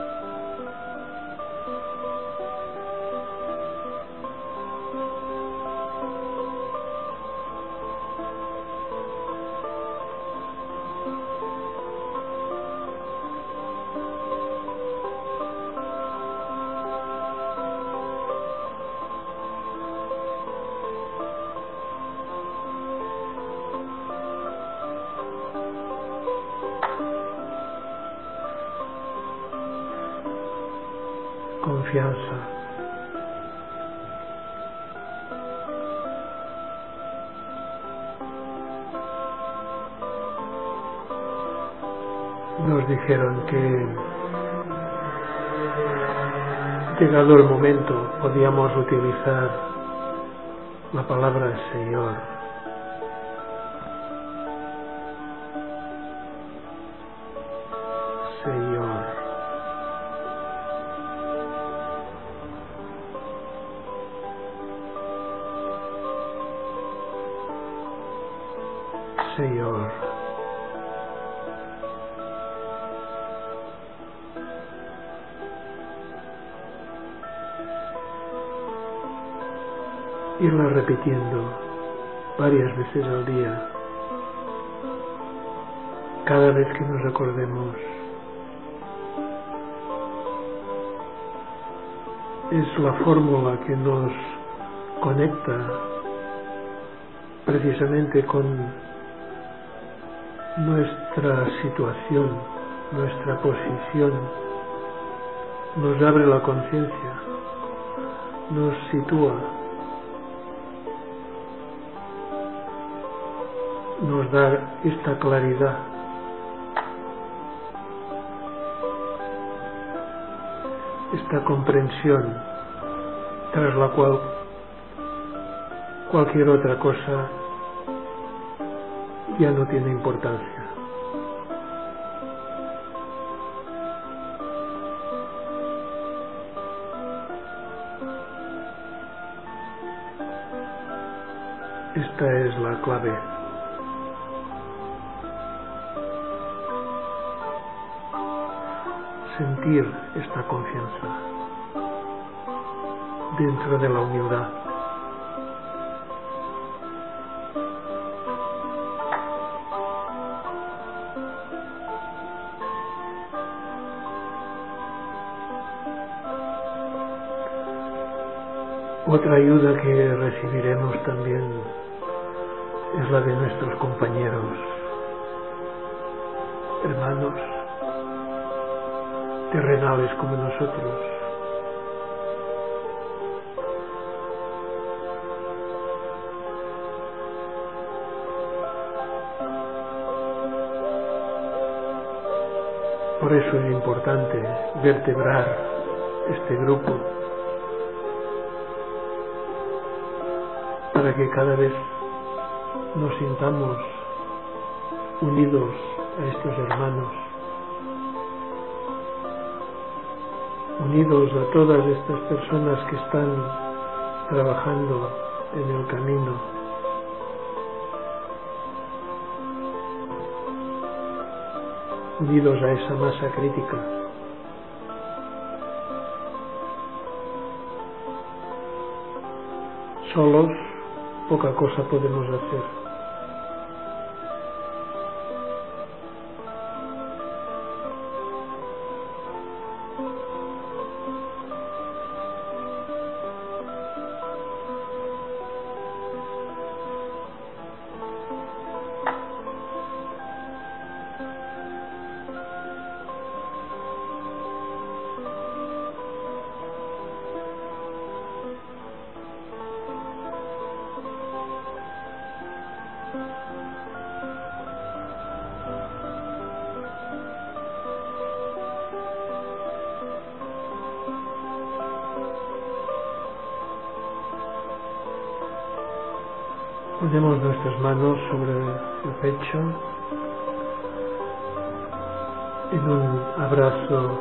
Confianza. Nos dijeron que, llegado el momento, podíamos utilizar la palabra Señor. Señor. Señor. Irla repitiendo varias veces al día, cada vez que nos recordemos. Es la fórmula que nos conecta precisamente con nuestra situación, nuestra posición, nos abre la conciencia, nos sitúa, nos da esta claridad, esta comprensión, tras la cual cualquier otra cosa ya no tiene importancia. Esta es la clave. Sentir esta confianza dentro de la humildad. Otra ayuda que recibiremos también es la de nuestros compañeros, hermanos, terrenales como nosotros. Por eso es importante vertebrar este grupo, para que cada vez nos sintamos unidos a estos hermanos, unidos a todas estas personas que están trabajando en el camino, unidos a esa masa crítica. Solos poca cosa podemos hacer. Ponemos nuestras manos sobre el pecho en un abrazo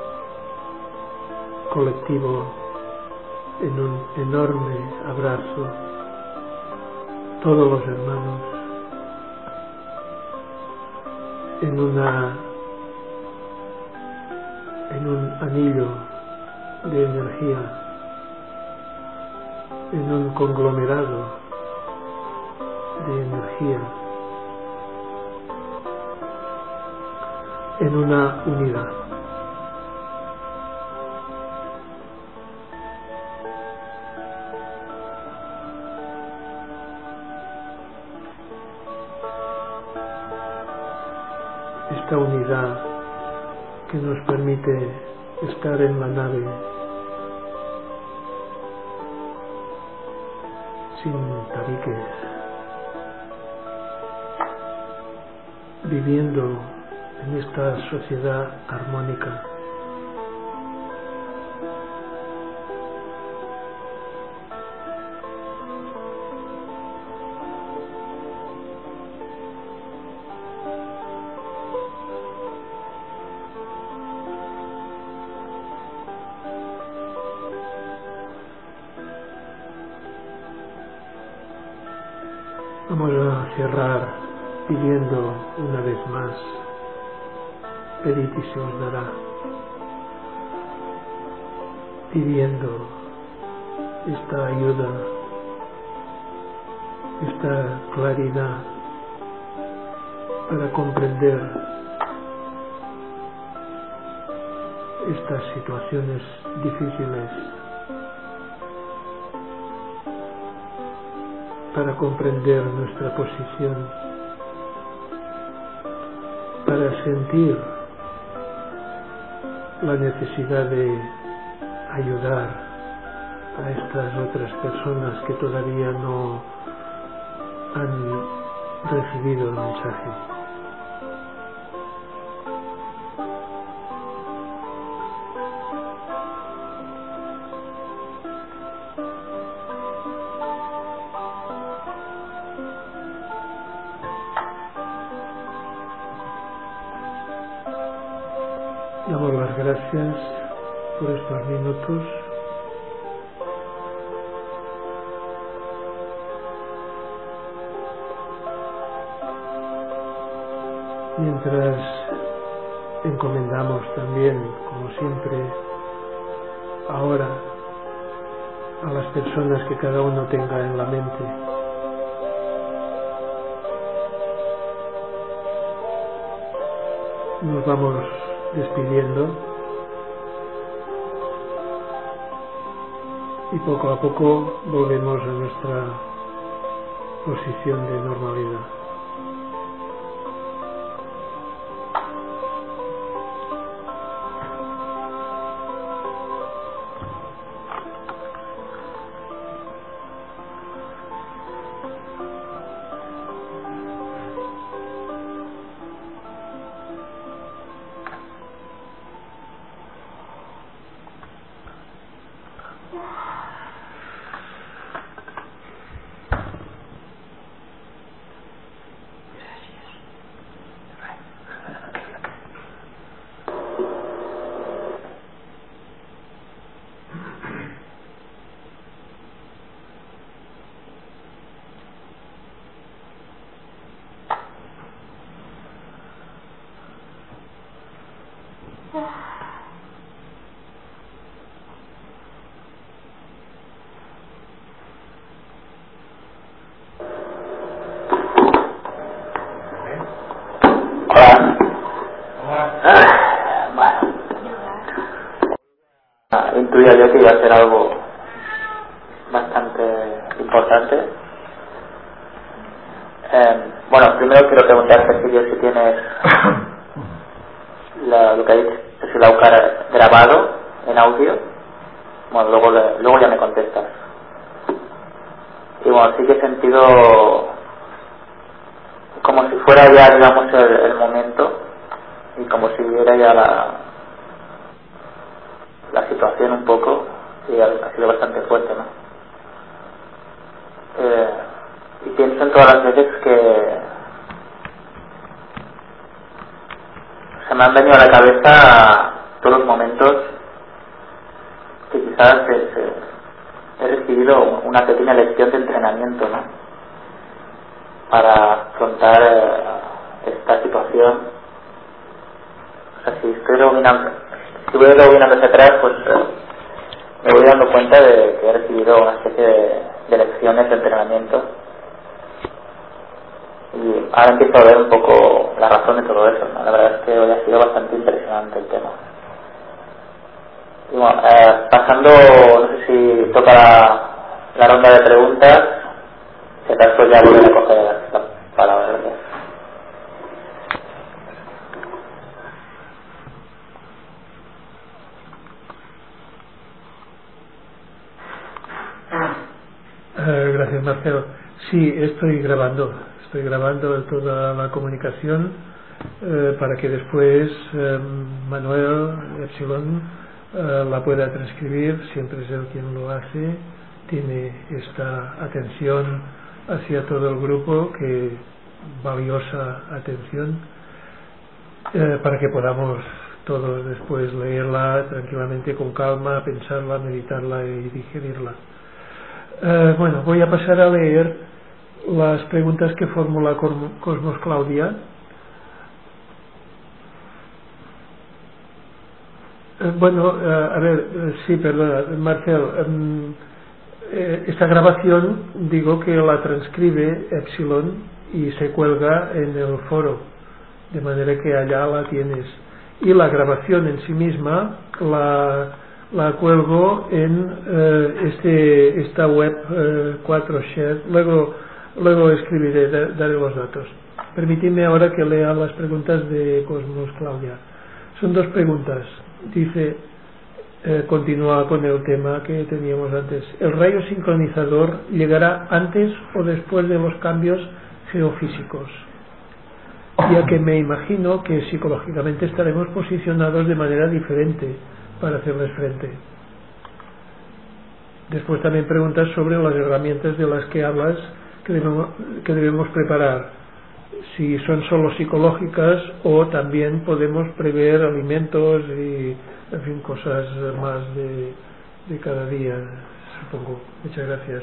colectivo, en un enorme abrazo, todos los hermanos, en una en un anillo de energía, en un conglomerado de energía, en una unidad. Esta unidad que nos permite estar en la nave sin tabiques, viviendo en esta sociedad armónica. Vamos a cerrar pidiendo una vez más: pedid y se os dará, pidiendo esta ayuda, esta claridad para comprender estas situaciones difíciles, para comprender nuestra posición, para sentir la necesidad de ayudar a estas otras personas que todavía no han recibido el mensaje. Damos las gracias por estos minutos. Mientras encomendamos también, como siempre, ahora a las personas que cada uno tenga en la mente. Nos vamos despidiendo y poco a poco volvemos a nuestra posición de normalidad. Intuía yo que iba a ser algo bastante importante. Eh, bueno, primero quiero preguntarte, Silvio, si tienes la, lo que ha dicho, si la U C A R grabado en audio. Bueno, luego, luego ya me contestas. Y bueno, sí que he sentido como si fuera ya, digamos, el, el momento y como si hubiera ya la la situación un poco, y ha, ha sido bastante fuerte, ¿no? Eh, y pienso en todas las veces que se me han venido a la cabeza todos los momentos que quizás se, se, he recibido una pequeña lección de entrenamiento, ¿no? Para afrontar eh, esta situación. O sea, si estoy dominando, si voy luego mirando hacia atrás, pues eh, me voy dando cuenta de que he recibido una especie de, de lecciones de entrenamiento. Y ahora empiezo a ver un poco la razón de todo eso, ¿no? La verdad es que hoy ha sido bastante impresionante el tema. Y bueno, eh, pasando, no sé si toca la, la ronda de preguntas, si acaso ya voy a coger la palabra. Gracias. Eh, gracias, Marcelo. Sí, estoy grabando, estoy grabando toda la comunicación eh, para que después eh, Manuel Epsilon eh, la pueda transcribir. Siempre es él quien lo hace, tiene esta atención hacia todo el grupo, que valiosa atención, eh, para que podamos todos después leerla tranquilamente, con calma, pensarla, meditarla y digerirla. Eh, bueno, voy a pasar a leer las preguntas que formula Cosmos Claudia. Eh, bueno, eh, a ver, eh, sí, perdona, Marcel, eh, eh, esta grabación digo que la transcribe Epsilon y se cuelga en el foro, de manera que allá la tienes. Y la grabación en sí misma la... la cuelgo en eh, este, esta web eh, cuatro share. Luego, luego escribiré, da, daré los datos. Permitidme ahora que lea las preguntas de Cosmos Claudia. Son dos preguntas. Dice, eh, continúa con el tema que teníamos antes. ¿El rayo sincronizador llegará antes o después de los cambios geofísicos? Ya que me imagino que psicológicamente estaremos posicionados de manera diferente para hacerles frente. Después también preguntas sobre las herramientas de las que hablas que debemos, que debemos preparar, si son solo psicológicas o también podemos prever alimentos y, en fin, cosas más de, de cada día, supongo. Muchas gracias.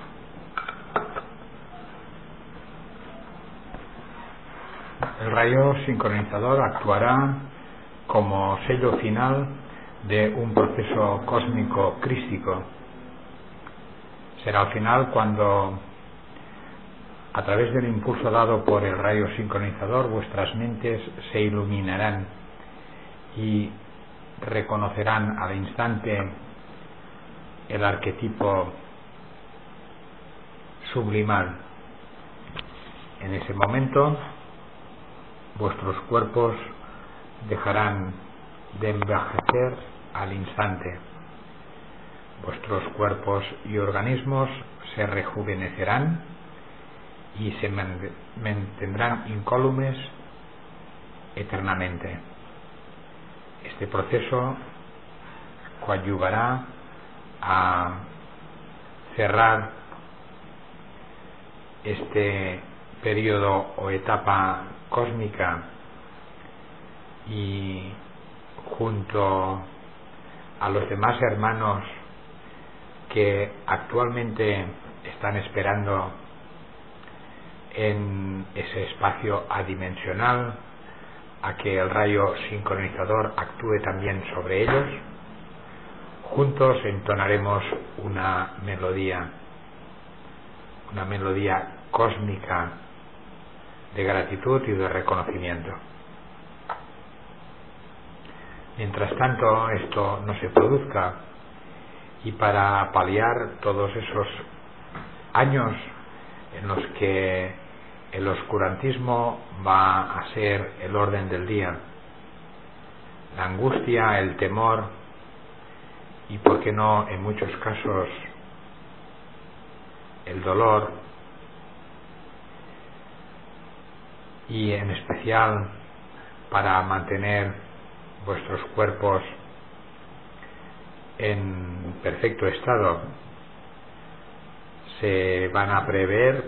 El rayo sincronizador actuará como sello final de un proceso cósmico crístico. Será al final cuando, a través del impulso dado por el rayo sincronizador, vuestras mentes se iluminarán y reconocerán al instante el arquetipo sublimal. En ese momento, vuestros cuerpos dejarán de envejecer al instante. Vuestros cuerpos y organismos se rejuvenecerán y se mantendrán incólumes eternamente. Este proceso coadyuvará a cerrar este periodo o etapa cósmica y, junto a los demás hermanos que actualmente están esperando en ese espacio adimensional a que el rayo sincronizador actúe también sobre ellos, juntos entonaremos una melodía, una melodía cósmica de gratitud y de reconocimiento. Mientras tanto esto no se produzca, y para paliar todos esos años en los que el oscurantismo va a ser el orden del día, la angustia, el temor y, por qué no, en muchos casos el dolor, y en especial para mantener vuestros cuerpos en perfecto estado, se van a prever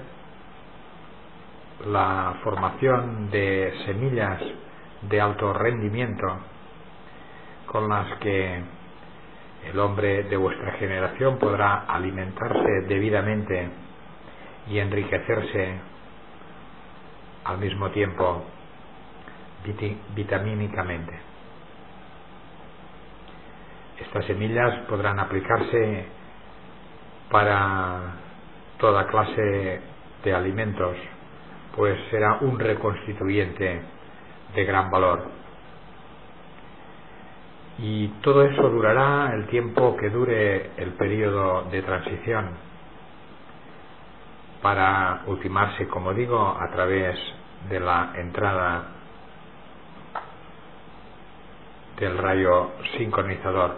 la formación de semillas de alto rendimiento con las que el hombre de vuestra generación podrá alimentarse debidamente y enriquecerse al mismo tiempo vitamínicamente. Estas semillas podrán aplicarse para toda clase de alimentos, pues será un reconstituyente de gran valor. Y todo eso durará el tiempo que dure el periodo de transición, para ultimarse, como digo, a través de la entrada del rayo sincronizador.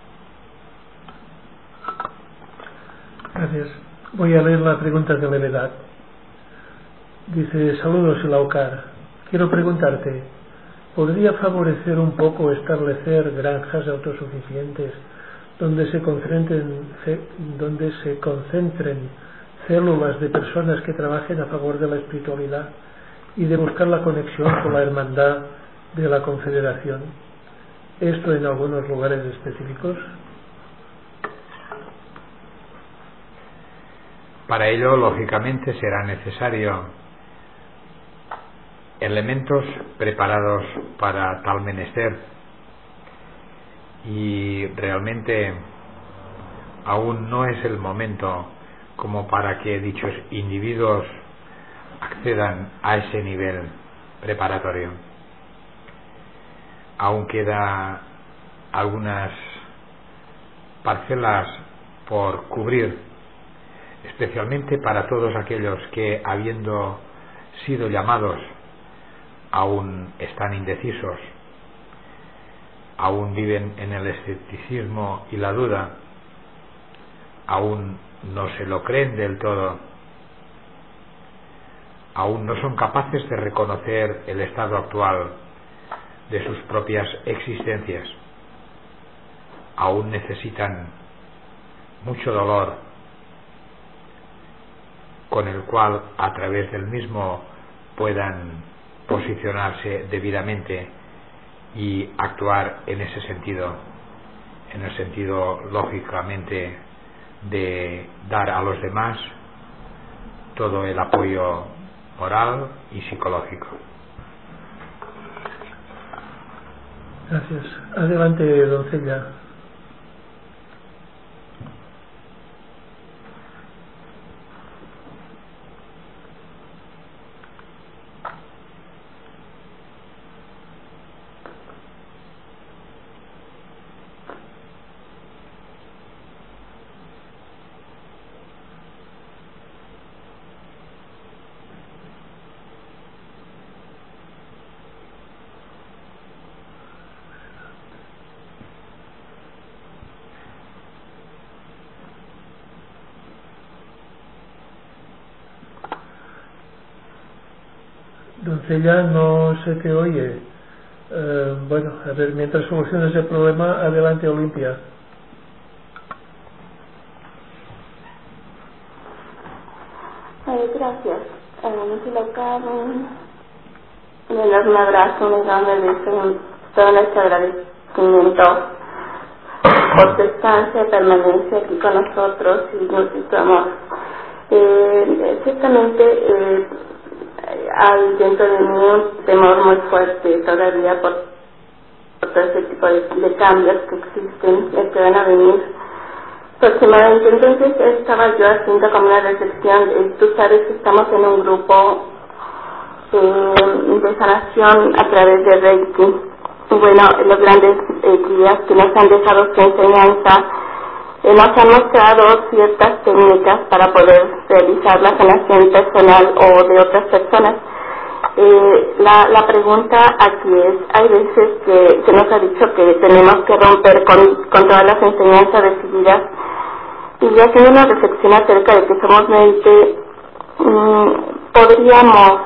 Gracias. Voy a leer la pregunta de levedad. Dice: saludos, Silaucar. Quiero preguntarte, ¿podría favorecer un poco establecer granjas autosuficientes donde se concentren, donde se concentren células de personas que trabajen a favor de la espiritualidad y de buscar la conexión con la hermandad de la Confederación? ¿Esto en algunos lugares específicos? Para ello, lógicamente, será necesario elementos preparados para tal menester, y realmente aún no es el momento como para que dichos individuos accedan a ese nivel preparatorio. Aún queda algunas parcelas por cubrir, especialmente para todos aquellos que, habiendo sido llamados, aún están indecisos, aún viven en el escepticismo y la duda, aún no se lo creen del todo, aún no son capaces de reconocer el estado actual de sus propias existencias, aún necesitan mucho dolor con el cual, a través del mismo, puedan posicionarse debidamente y actuar en ese sentido, en el sentido lógicamente de dar a los demás todo el apoyo moral y psicológico. Gracias. Adelante, doncella. Doncella, no se te oye. Eh, bueno, a ver, mientras soluciones el problema, adelante, Olimpia. Eh, gracias. Eh, Silaucar, un enorme abrazo, un enorme beso, todo nuestro agradecimiento por tu estancia y permanencia aquí con nosotros y nuestro amor. Eh, ciertamente, eh, hay dentro de mí un temor muy fuerte todavía por, por todo ese tipo de, de cambios que existen y que van a venir próximamente. Entonces estaba yo haciendo como una reflexión. Eh, tú sabes que estamos en un grupo eh, de sanación a través de Reiki. Y bueno, los grandes eh, guías que nos han dejado su enseñanza eh, nos han mostrado ciertas técnicas para poder realizar la sanación personal o de otras personas. Eh, la, la pregunta aquí es, hay veces que se nos ha dicho que tenemos que romper con, con todas las enseñanzas recibidas, y yo haciendo una reflexión acerca de que somos mente, mmm, podríamos,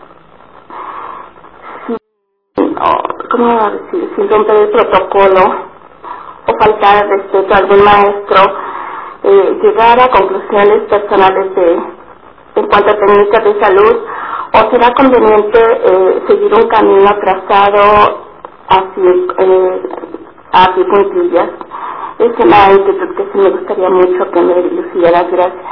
sin, oh, ¿cómo decir? sin romper el protocolo o faltar al respeto a algún maestro, eh, llegar a conclusiones personales de, en cuanto a técnicas de salud, o será conveniente eh, seguir un camino trazado así, eh, a pie puntillas. Es una inquietud que sí me gustaría mucho que me dilucidara. Gracias.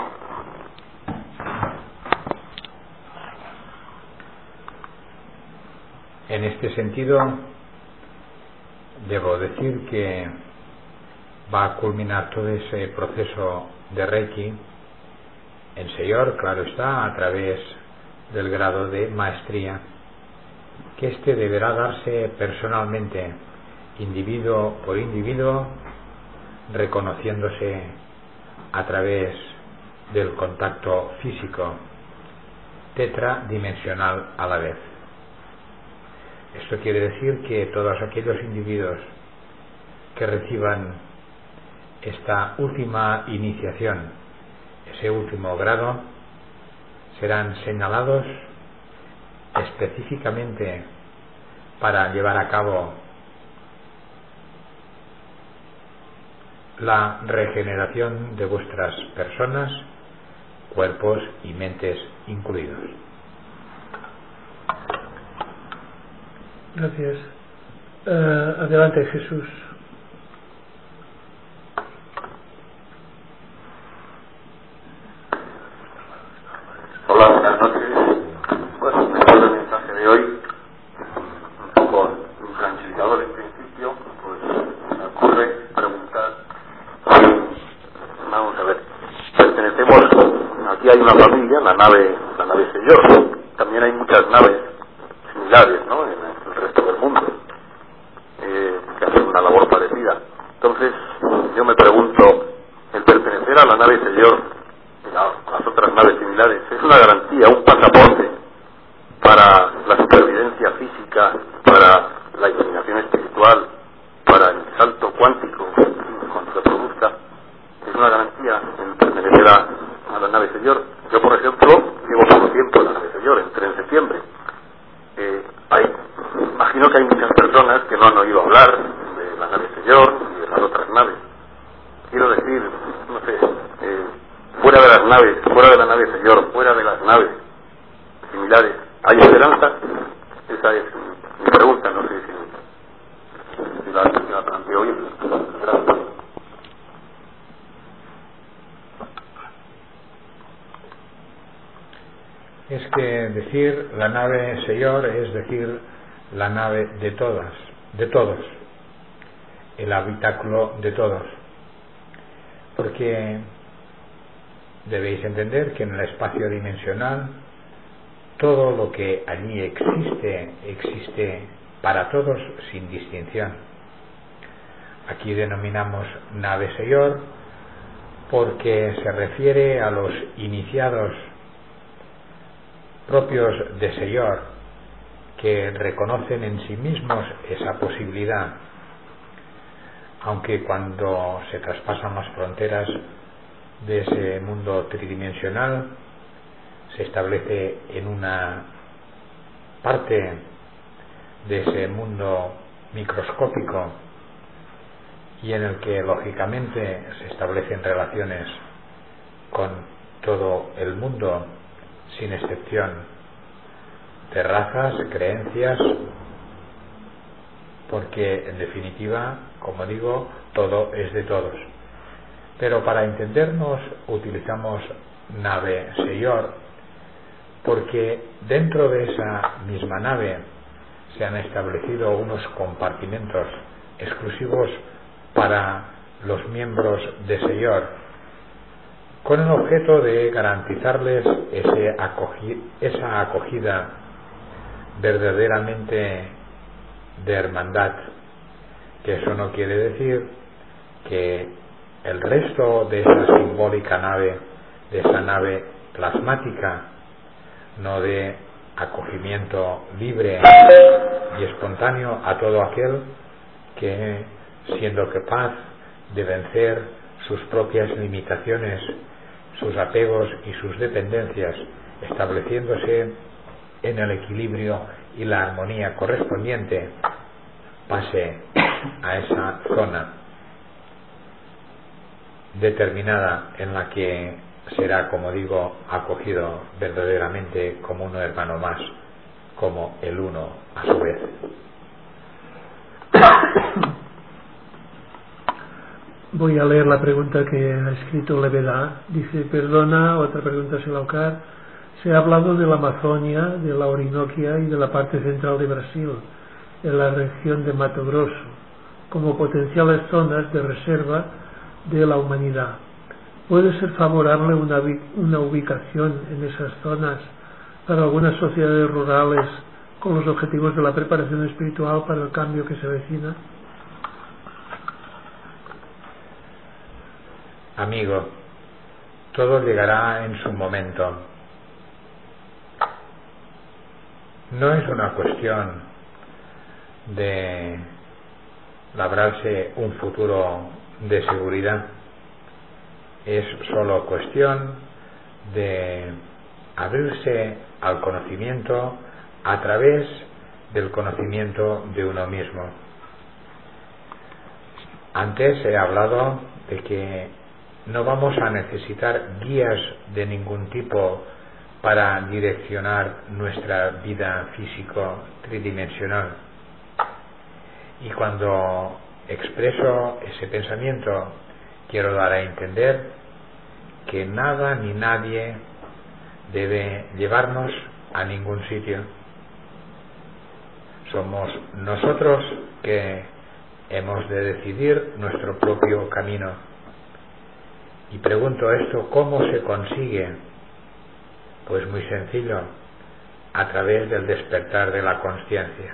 En este sentido, debo decir que va a culminar todo ese proceso de Reiki en Señor, claro está, a través del grado de maestría, que éste deberá darse personalmente, individuo por individuo, reconociéndose a través del contacto físico tetradimensional a la vez. Esto quiere decir que todos aquellos individuos que reciban esta última iniciación, ese último grado, serán señalados específicamente para llevar a cabo la regeneración de vuestras personas, cuerpos y mentes incluidos. Gracias. Uh, adelante, Jesús. Hola, buenas noches. Bueno, después del mensaje de hoy, un poco tranquilizador en principio, pues me ocurre preguntar, vamos a ver, pertenecemos, aquí hay una familia, la nave, la nave Señor, también hay muchas naves similares, ¿no?, en el resto del mundo, eh, que hacen una labor parecida. Entonces, yo me pregunto, el pertenecer a la nave Señor, a las otras naves similares, es una garantía, un pasaporte para la supervivencia física, para la iluminación espiritual, para el salto cuántico cuando se produzca. Es una garantía el pertenecer a, a la nave Señor. Yo, por ejemplo, llevo poco tiempo en la nave Señor, entré en septiembre. Eh, hay, imagino que hay muchas personas que no han oído hablar de la nave Señor y de las otras naves. Quiero decir, no sé, eh, fuera de las naves, fuera de la nave Señor, fuera de las naves similares, ¿hay esperanza? Esa es mi pregunta, no sé si, si la, si la planteo bien. Gracias. Es que decir la nave Señor es decir la nave de todas, de todos, el habitáculo de todos, porque debéis entender que en el espacio dimensional todo lo que allí existe, existe para todos sin distinción. Aquí denominamos nave Señor porque se refiere a los iniciados propios de Señor, que reconocen en sí mismos esa posibilidad, aunque cuando se traspasan las fronteras de ese mundo tridimensional se establece en una parte de ese mundo microscópico y en el que lógicamente se establecen relaciones con todo el mundo sin excepción de razas, creencias, porque en definitiva, como digo, todo es de todos. Pero para entendernos utilizamos nave Señor porque dentro de esa misma nave se han establecido unos compartimentos exclusivos para los miembros de Señor, con el objeto de garantizarles ese acogi- esa acogida verdaderamente de hermandad, que eso no quiere decir que el resto de esa simbólica nave, de esa nave plasmática, no dé acogimiento libre y espontáneo a todo aquel que, siendo capaz de vencer sus propias limitaciones, sus apegos y sus dependencias, estableciéndose en el equilibrio y la armonía correspondiente, pase a esa zona determinada en la que será, como digo, acogido verdaderamente como un hermano más, como el uno a su vez. Voy a leer la pregunta que ha escrito Levedad. Dice, perdona, otra pregunta Selaucar. Se ha hablado de la Amazonia, de la Orinoquia y de la parte central de Brasil, en la región de Mato Grosso. como potenciales zonas de reserva de la humanidad. ¿Puede ser favorable una, una ubicación en esas zonas para algunas sociedades rurales con los objetivos de la preparación espiritual para el cambio que se avecina? Amigo, todo llegará en su momento. No es una cuestión de labrarse un futuro de seguridad, es solo cuestión de abrirse al conocimiento a través del conocimiento de uno mismo. Antes he hablado de que no vamos a necesitar guías de ningún tipo para direccionar nuestra vida físico tridimensional. Y cuando expreso ese pensamiento, quiero dar a entender que nada ni nadie debe llevarnos a ningún sitio. Somos nosotros que hemos de decidir nuestro propio camino. Y pregunto esto, ¿cómo se consigue? Pues muy sencillo, a través del despertar de la consciencia.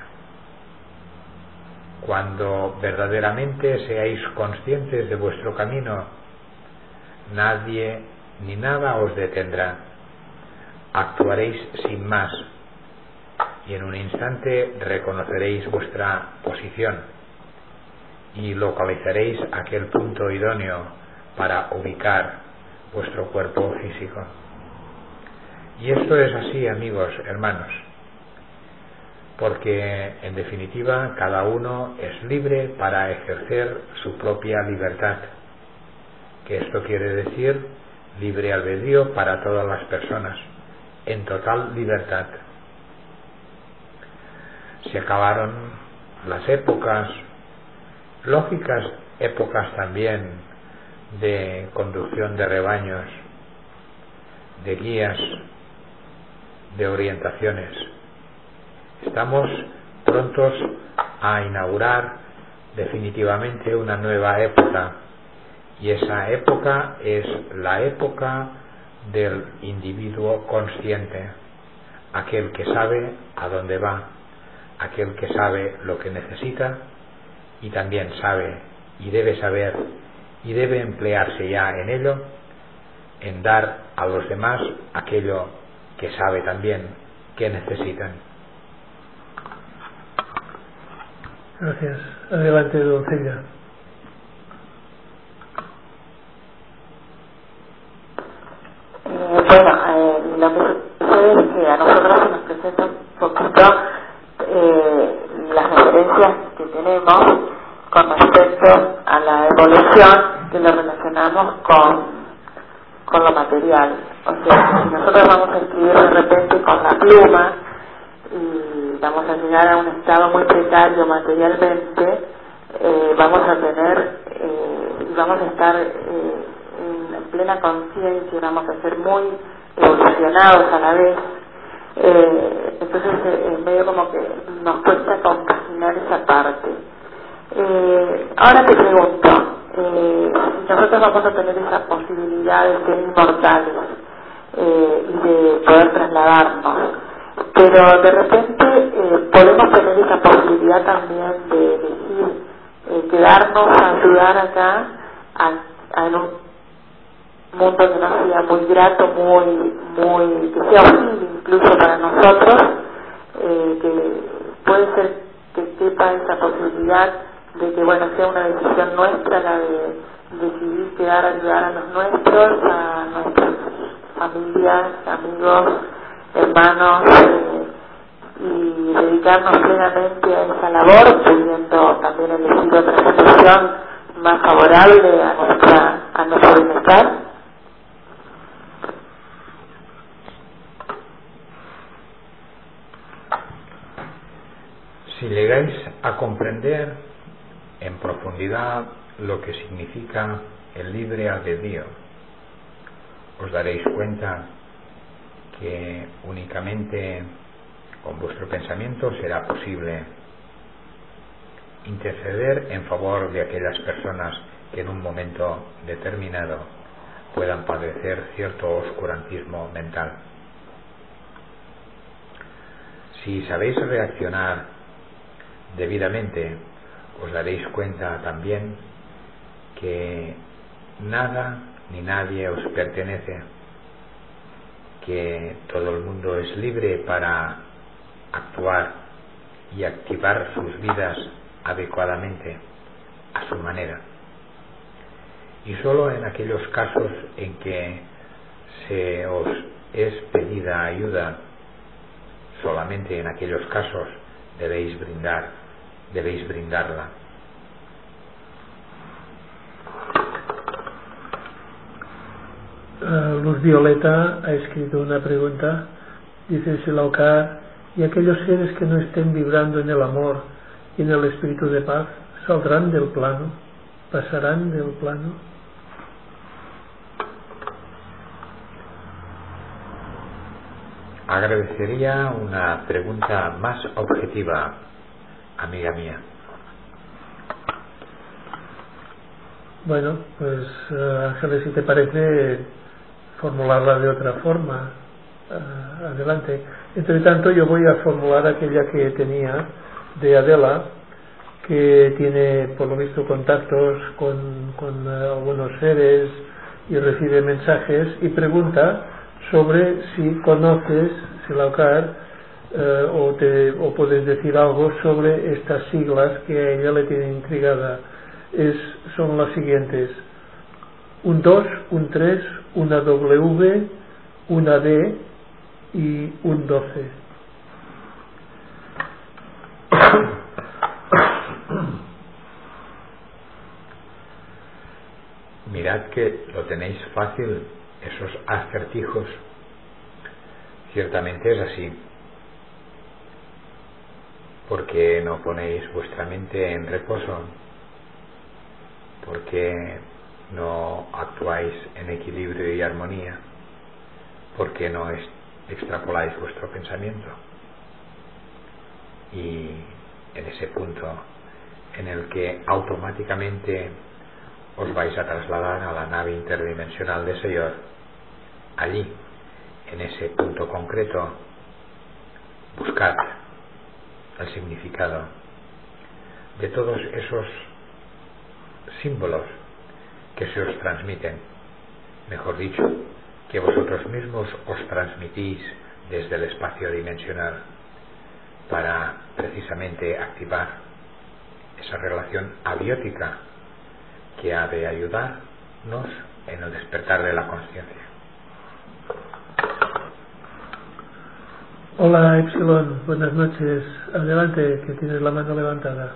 Cuando verdaderamente seáis conscientes de vuestro camino, nadie ni nada os detendrá. Actuaréis sin más y en un instante reconoceréis vuestra posición y localizaréis aquel punto idóneo para ubicar vuestro cuerpo físico. Y esto es así, amigos, hermanos, porque en definitiva cada uno es libre para ejercer su propia libertad, que esto quiere decir libre albedrío para todas las personas, en total libertad. Se acabaron las épocas, lógicas épocas también, de conducción de rebaños, de guías, de orientaciones. Estamos prontos a inaugurar definitivamente una nueva época, y esa época es la época del individuo consciente, aquel que sabe a dónde va, aquel que sabe lo que necesita y también sabe y debe saber y debe emplearse ya en ello, en dar a los demás aquello que sabe también que necesitan. Gracias. Adelante, doncella. Eh, bueno, eh, lo que sucede es que a nosotros se nos presenta un poquito eh, las referencias que tenemos con respecto a la evolución, que lo relacionamos con, con lo material. O sea, si nosotros vamos a escribir de repente con la pluma y vamos a llegar a un estado muy precario materialmente, eh, vamos a tener eh, y vamos a estar eh, en plena conciencia, vamos a ser muy evolucionados a la vez. Eh, entonces eh, medio como que nos cuesta compaginar esa parte. Eh, ahora te pregunto, eh, si nosotros vamos a tener esa posibilidad de ser inmortales eh, y de poder trasladarnos, pero de repente eh, podemos tener esa posibilidad también de elegir eh, quedarnos a ayudar acá a, a en un mundo que no sea muy grato, muy, muy que sea hostil incluso para nosotros, eh, que puede ser que quepa esa posibilidad de que bueno sea una decisión nuestra la de decidir quedar a ayudar a los nuestros, a nuestras familias, amigos, hermanos, eh, y dedicarnos plenamente a esa labor, pudiendo también elegir otra situación más favorable a nuestra a nuestro bienestar. Si llegáis a comprender en profundidad lo que significa el libre albedrío, os daréis cuenta que únicamente con vuestro pensamiento será posible interceder en favor de aquellas personas que en un momento determinado puedan padecer cierto oscurantismo mental. Si sabéis reaccionar debidamente, os daréis cuenta también que nada ni nadie os pertenece, que todo el mundo es libre para actuar y activar sus vidas adecuadamente a su manera. Y solo en aquellos casos en que se os es pedida ayuda, solamente en aquellos casos debéis brindar, debéis brindarla. Uh, Luz Violeta ha escrito una pregunta. Dice Silaucar: ¿y aquellos seres que no estén vibrando en el amor y en el espíritu de paz saldrán del plano? ¿Pasarán del plano? Agradecería una pregunta más objetiva, amiga mía. Bueno, pues uh, Ángeles, si te parece, formularla de otra forma. Uh, adelante. Entre tanto, yo voy a formular aquella que tenía de Adela, que tiene por lo visto contactos con, con uh, algunos seres y recibe mensajes, y pregunta sobre si conoces, Silaucar, uh, o, te, o puedes decir algo sobre estas siglas que a ella le tienen intrigada. Es, son las siguientes: un dos, un tres, una W, una D y un doce. Mirad que lo tenéis fácil, esos acertijos. Ciertamente es así. ¿Por qué no ponéis vuestra mente en reposo? ¿Por qué no actuáis en equilibrio y armonía? ¿Por qué no extrapoláis vuestro pensamiento? Y en ese punto en el que automáticamente os vais a trasladar a la nave interdimensional de Señor, allí, en ese punto concreto, buscad el significado de todos esos símbolos que se os transmiten, mejor dicho, que vosotros mismos os transmitís desde el espacio dimensional, para precisamente activar esa relación abiótica que ha de ayudarnos en el despertar de la conciencia. Hola Epsilon, buenas noches. Adelante, que tienes la mano levantada.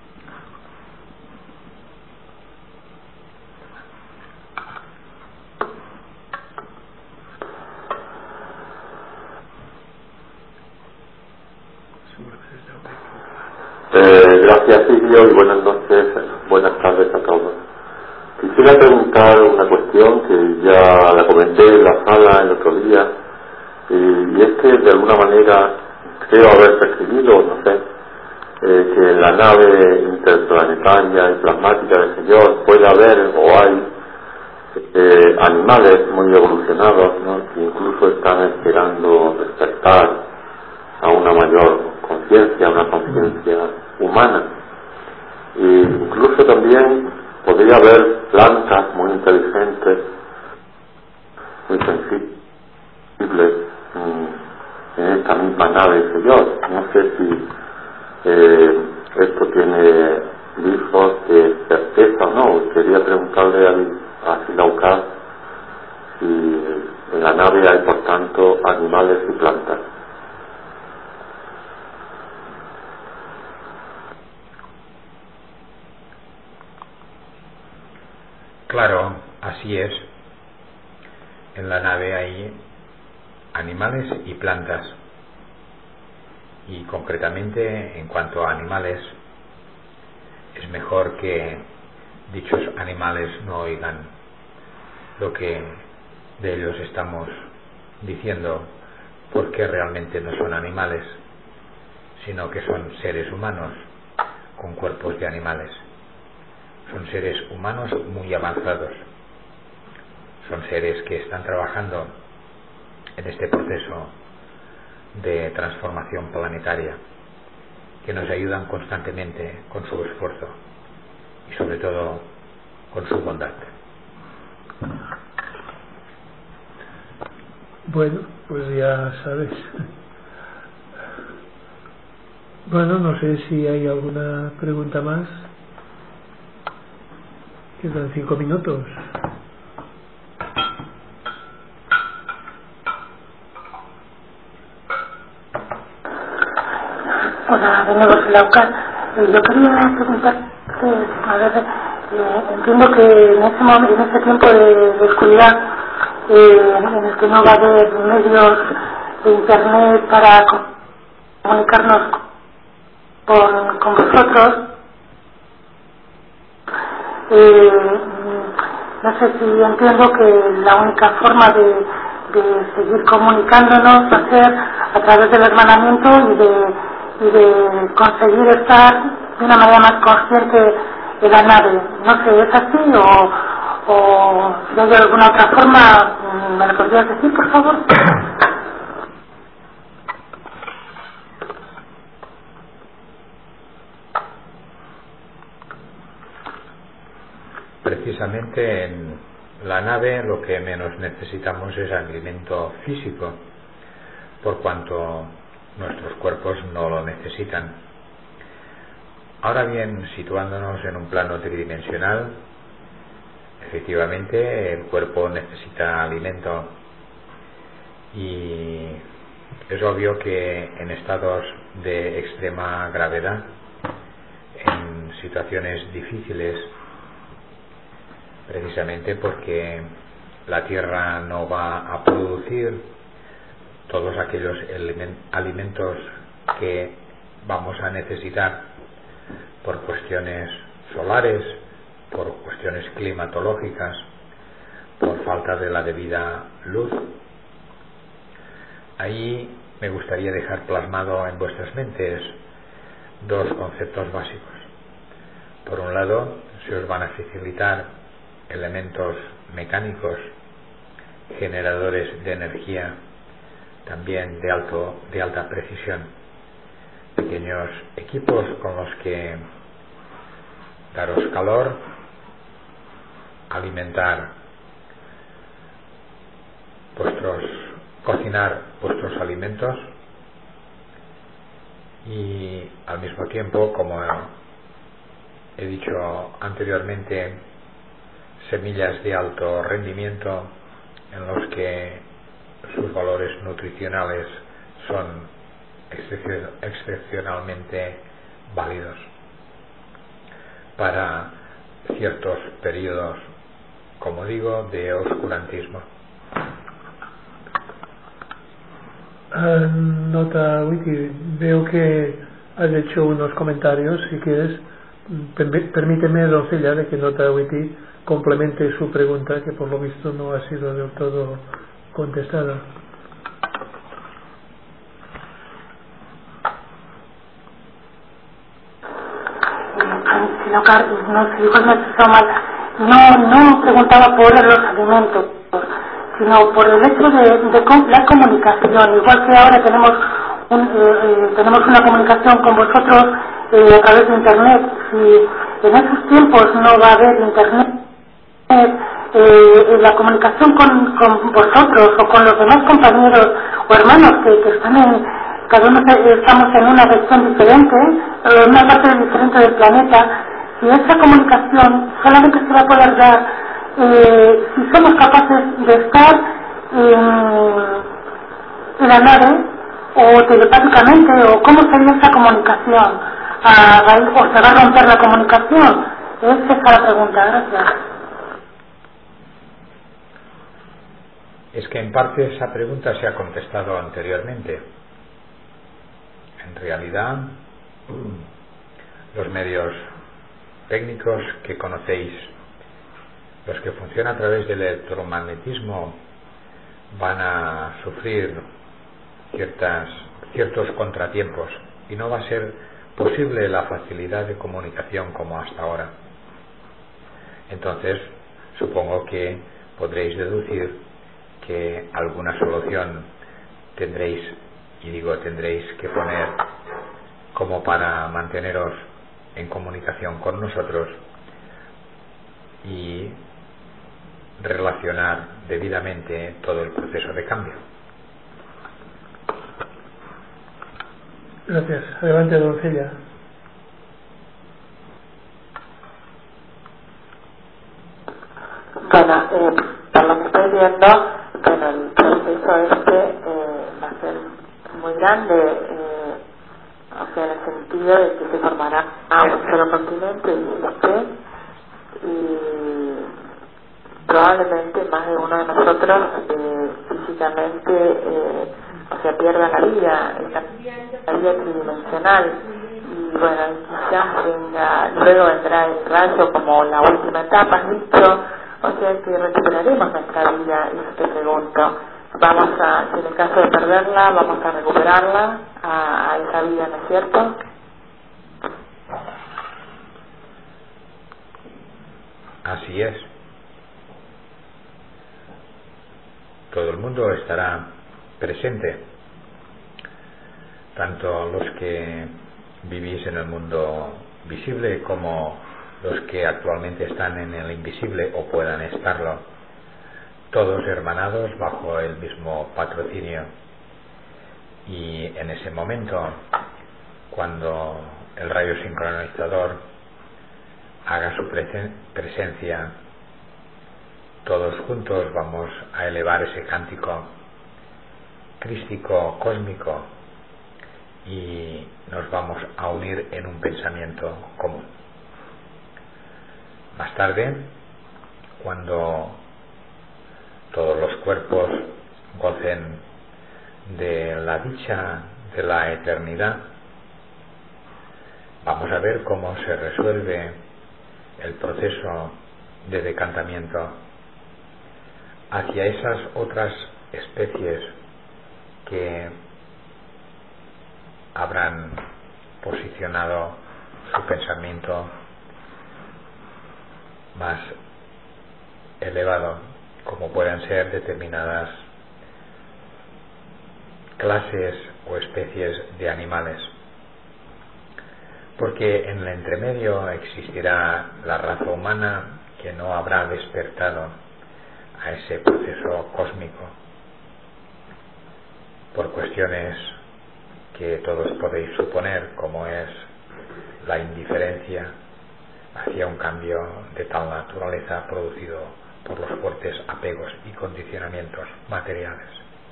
Eh, gracias, Silvio, y buenas noches, buenas tardes a todos. Quisiera preguntar una cuestión que ya la comenté en la sala el otro día, y, y es que de alguna manera creo haber percibido, no sé, eh, que en la nave interplanetaria y plasmática del Señor puede haber o hay eh, animales muy evolucionados, ¿no?, que incluso están esperando despertar a una mayor conciencia, una conciencia humana. E incluso también podría haber plantas muy inteligentes, muy sensibles en esta misma nave del Señor. No sé si eh, esto tiene visos de certeza o no. Quería preguntarle a, a Silaucar si en la nave hay, por tanto, animales y plantas. Claro, así es. En la nave hay animales y plantas. Y concretamente, en cuanto a animales, es mejor que dichos animales no oigan lo que de ellos estamos diciendo, porque realmente no son animales, sino que son seres humanos con cuerpos de animales. Son seres humanos muy avanzados. Son seres que están trabajando en este proceso de transformación planetaria, que nos ayudan constantemente con su esfuerzo y sobre todo con su bondad. Bueno, pues ya sabes. Bueno, no sé si hay alguna pregunta más. Quedan cinco minutos. Hola, de nuevo soy Laucar. Yo quería preguntarte, a ver, eh, entiendo que en este momento, en este tiempo de, de oscuridad, eh, en el que no va a haber medios de internet para comunicarnos con, con vosotros, eh, no sé si entiendo que la única forma de, de seguir comunicándonos va a ser a través del hermanamiento y de, y de conseguir estar de una manera más consciente en la nave. No sé, ¿es así o, o si hay alguna otra forma? ¿Me lo podrías decir, por favor? Precisamente en la nave lo que menos necesitamos es alimento físico, por cuanto nuestros cuerpos no lo necesitan. Ahora bien, situándonos en un plano tridimensional, efectivamente el cuerpo necesita alimento y es obvio que en estados de extrema gravedad, en situaciones difíciles, precisamente porque la Tierra no va a producir todos aquellos alimentos que vamos a necesitar por cuestiones solares, por cuestiones climatológicas, por falta de la debida luz. Ahí me gustaría dejar plasmado en vuestras mentes dos conceptos básicos. Por un lado, se os van a facilitar elementos mecánicos, generadores de energía, también de alto, de alta precisión, pequeños equipos con los que daros calor, alimentar vuestros, cocinar vuestros alimentos y al mismo tiempo, como he dicho anteriormente, semillas de alto rendimiento en los que sus valores nutricionales son excepcionalmente válidos para ciertos periodos, como digo, de oscurantismo. Uh, nota Wiki, veo que has hecho unos comentarios. Si quieres, permíteme, doncella, de que Nota Wiki complemente su pregunta, que por lo visto no ha sido del todo contestada. No, no, igual me he expresado mal. No, no preguntaba por los alimentos, sino por el hecho de, de la comunicación. Igual que ahora tenemos un, eh, tenemos una comunicación con vosotros eh, a través de internet. Si en esos tiempos no va a haber internet, eh, la comunicación con, con vosotros o con los demás compañeros o hermanos que, que están en, cada uno estamos en una región diferente, en una parte diferente del planeta, si esa comunicación solamente se va a poder dar eh, si somos capaces de estar en, en la nave o telepáticamente, o cómo sería esa comunicación, a, o se va a romper la comunicación. Esa es la pregunta. Gracias. Es que en parte esa pregunta se ha contestado anteriormente. En realidad, los medios técnicos que conocéis, los que funcionan a través del electromagnetismo, van a sufrir ciertas, ciertos contratiempos, y no va a ser posible la facilidad de comunicación como hasta ahora. Entonces, supongo que podréis deducir que alguna solución tendréis, y digo tendréis que poner como para manteneros en comunicación con nosotros y relacionar debidamente todo el proceso de cambio. Gracias. Adelante, doncella. Bueno, eh, por lo que estoy viendo, bueno, el proceso este eh, va a ser muy grande, eh, o sea, en el sentido de que se formará un solo continente y este, y probablemente más de uno de nosotros eh, físicamente, eh, o sea, pierda la vida, la vida tridimensional. Y bueno, quizás venga, luego vendrá el rayo como la última etapa, ¿has dicho? O sea que recuperaremos nuestra vida, y eso te pregunto. Vamos a, si en el caso de perderla, vamos a recuperarla a, a esa vida, ¿no es cierto? Así es. Todo el mundo estará presente, tanto los que vivís en el mundo visible como los que actualmente están en el invisible o puedan estarlo, todos hermanados bajo el mismo patrocinio. Y en ese momento, cuando el rayo sincronizador haga su presen- presencia, todos juntos vamos a elevar ese cántico crístico cósmico y nos vamos a unir en un pensamiento común. Más tarde, cuando todos los cuerpos gocen de la dicha de la eternidad, vamos a ver cómo se resuelve el proceso de decantamiento hacia esas otras especies que habrán posicionado su pensamiento más elevado, como puedan ser determinadas clases o especies de animales, porque en el entremedio existirá la raza humana que no habrá despertado a ese proceso cósmico por cuestiones que todos podéis suponer, como es la indiferencia hacia un cambio de tal naturaleza producido por los fuertes apegos y condicionamientos materiales.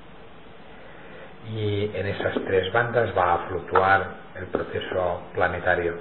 Y en esas tres bandas va a fluctuar el proceso planetario.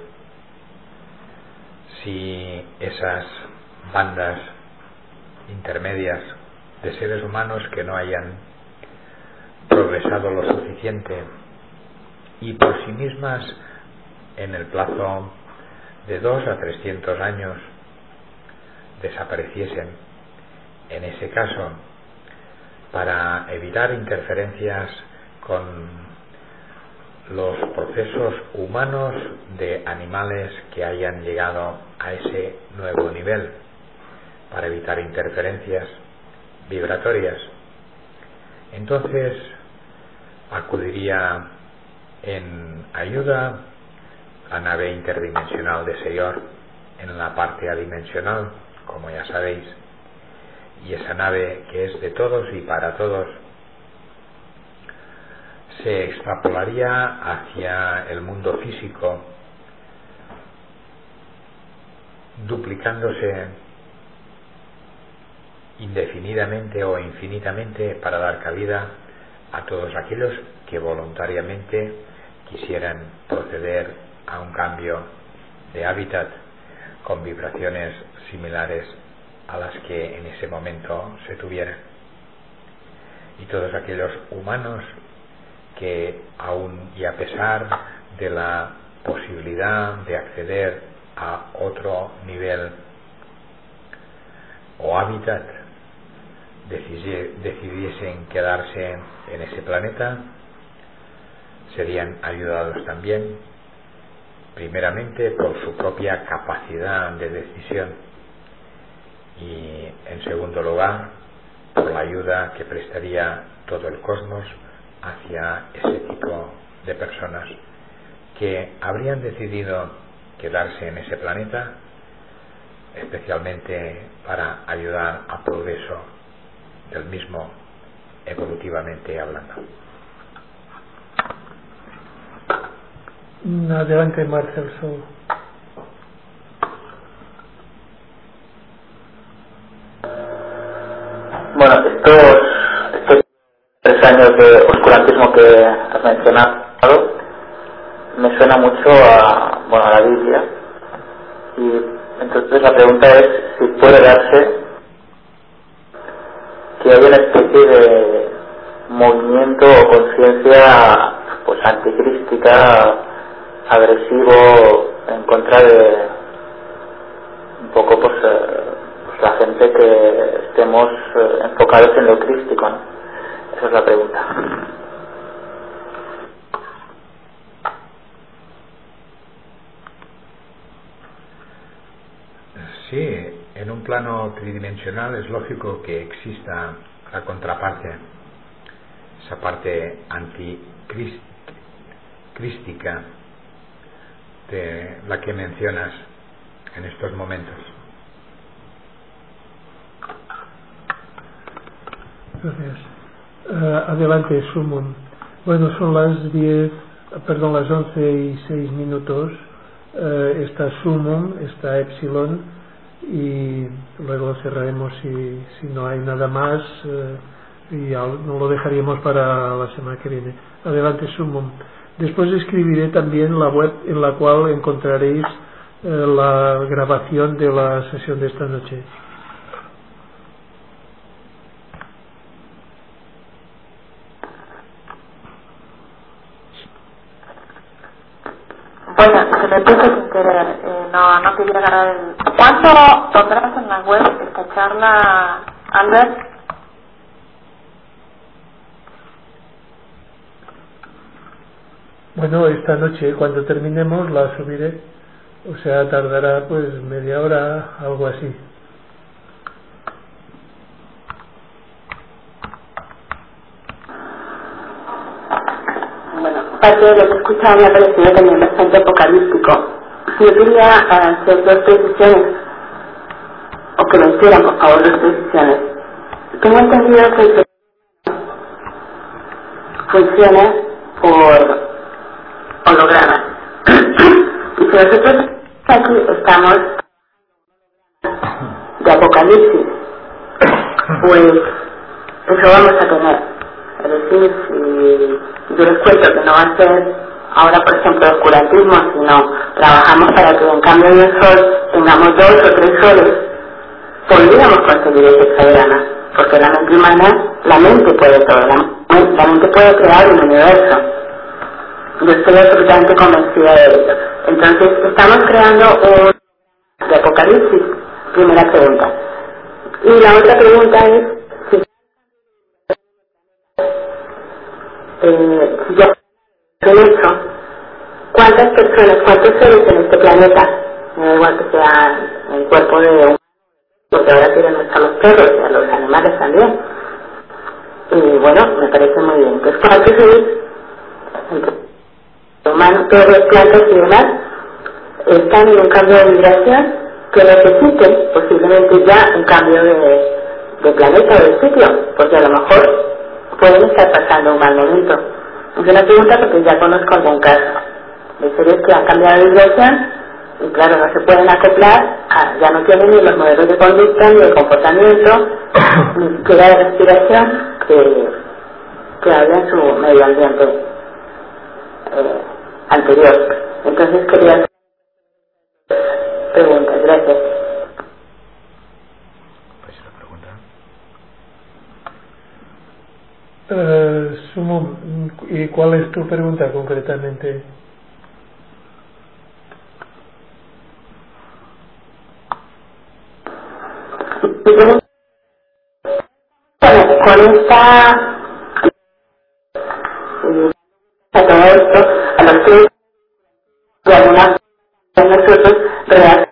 Si esas bandas intermedias de seres humanos que no hayan progresado lo suficiente y por sí mismas en el plazo de dos a trescientos años desapareciesen, en ese caso, para evitar interferencias con los procesos humanos de animales que hayan llegado a ese nuevo nivel, para evitar interferencias vibratorias, entonces acudiría en ayuda la nave interdimensional de Señor en la parte adimensional, como ya sabéis, y esa nave, que es de todos y para todos, se extrapolaría hacia el mundo físico, duplicándose indefinidamente o infinitamente para dar cabida a todos aquellos que voluntariamente quisieran proceder a un cambio de hábitat con vibraciones similares a las que en ese momento se tuvieran. Y todos aquellos humanos que aún y a pesar de la posibilidad de acceder a otro nivel o hábitat decidiesen quedarse en ese planeta, serían ayudados también primeramente por su propia capacidad de decisión y en segundo lugar por la ayuda que prestaría todo el cosmos hacia ese tipo de personas que habrían decidido quedarse en ese planeta especialmente para ayudar al progreso del mismo evolutivamente hablando. Adelante, Marcel Sol. Bueno, estos, estos tres años de oscurantismo que has mencionado me suena mucho a, bueno, a la Biblia, y entonces la pregunta es si puede darse que haya una especie de movimiento o conciencia pues anticrística, agresivo, en contra de un poco pues, eh, pues la gente que estemos eh, enfocados en lo crístico, ¿no? Esa es la pregunta. Sí, en un plano tridimensional es lógico que exista la contraparte, esa parte anticrística de la que mencionas en estos momentos. Gracias. Uh, adelante, Sumum. Bueno, son las diez, perdón, las once y seis minutos. Uh, está Sumum, está Epsilon, y luego cerraremos si, si no hay nada más, uh, y no lo dejaríamos para la semana que viene. Adelante, Sumum. Después escribiré también la web en la cual encontraréis uh, la grabación de la sesión de esta noche. Bueno, se me puso sin querer, eh, no, no quería agarrar el... ¿Cuánto pondrás en la web esta charla, Albert? Bueno, esta noche cuando terminemos la subiré, o sea, tardará pues media hora, algo así. Bueno, parte de lo que he escuchado me ha parecido también bastante apocalíptico. Yo quería hacer dos precisiones, o que me hicieran por favor dos precisiones. Tengo entendido que el funciona por hologramas. Y si nosotros aquí estamos de apocalipsis, pues eso vamos a tener. Es decir, si yo les cuento que no va a ser ahora, por ejemplo, oscurantismo, sino trabajamos para que en cambio de un sol tengamos dos o tres soles, podríamos conseguir ese hexagrama, porque la mente humana, la mente puede todo, la, la mente puede crear un universo. Yo estoy absolutamente convencida de ello. Entonces, estamos creando un de apocalipsis, primera pregunta. Y la otra pregunta es, si, eh, si ya se han hecho, ¿cuántas personas, cuántos seres en este planeta, me da igual que sea el cuerpo de un, porque ahora quieren a los perros y a los animales también? Y bueno, me parece muy bien. Entonces, ¿cuántos seres entre humanos, perros, plantas y demás están en un cambio de vibración que necesiten posiblemente ya un cambio de, de planeta o de sitio? Porque a lo mejor pueden estar pasando un mal momento. Es una pregunta porque ya conozco algún caso de seres que han cambiado de vibración y claro, no se pueden acoplar, a, ya no tienen ni los modelos de conducta, ni de comportamiento, ni siquiera de respiración que, que había en su medio ambiente eh, anterior. Entonces quería hacer preguntas. Gracias. Uh, Sumo, ¿y cuál es tu pregunta concretamente? Con esta a todo esto, a los que de alguna nosotros realizamos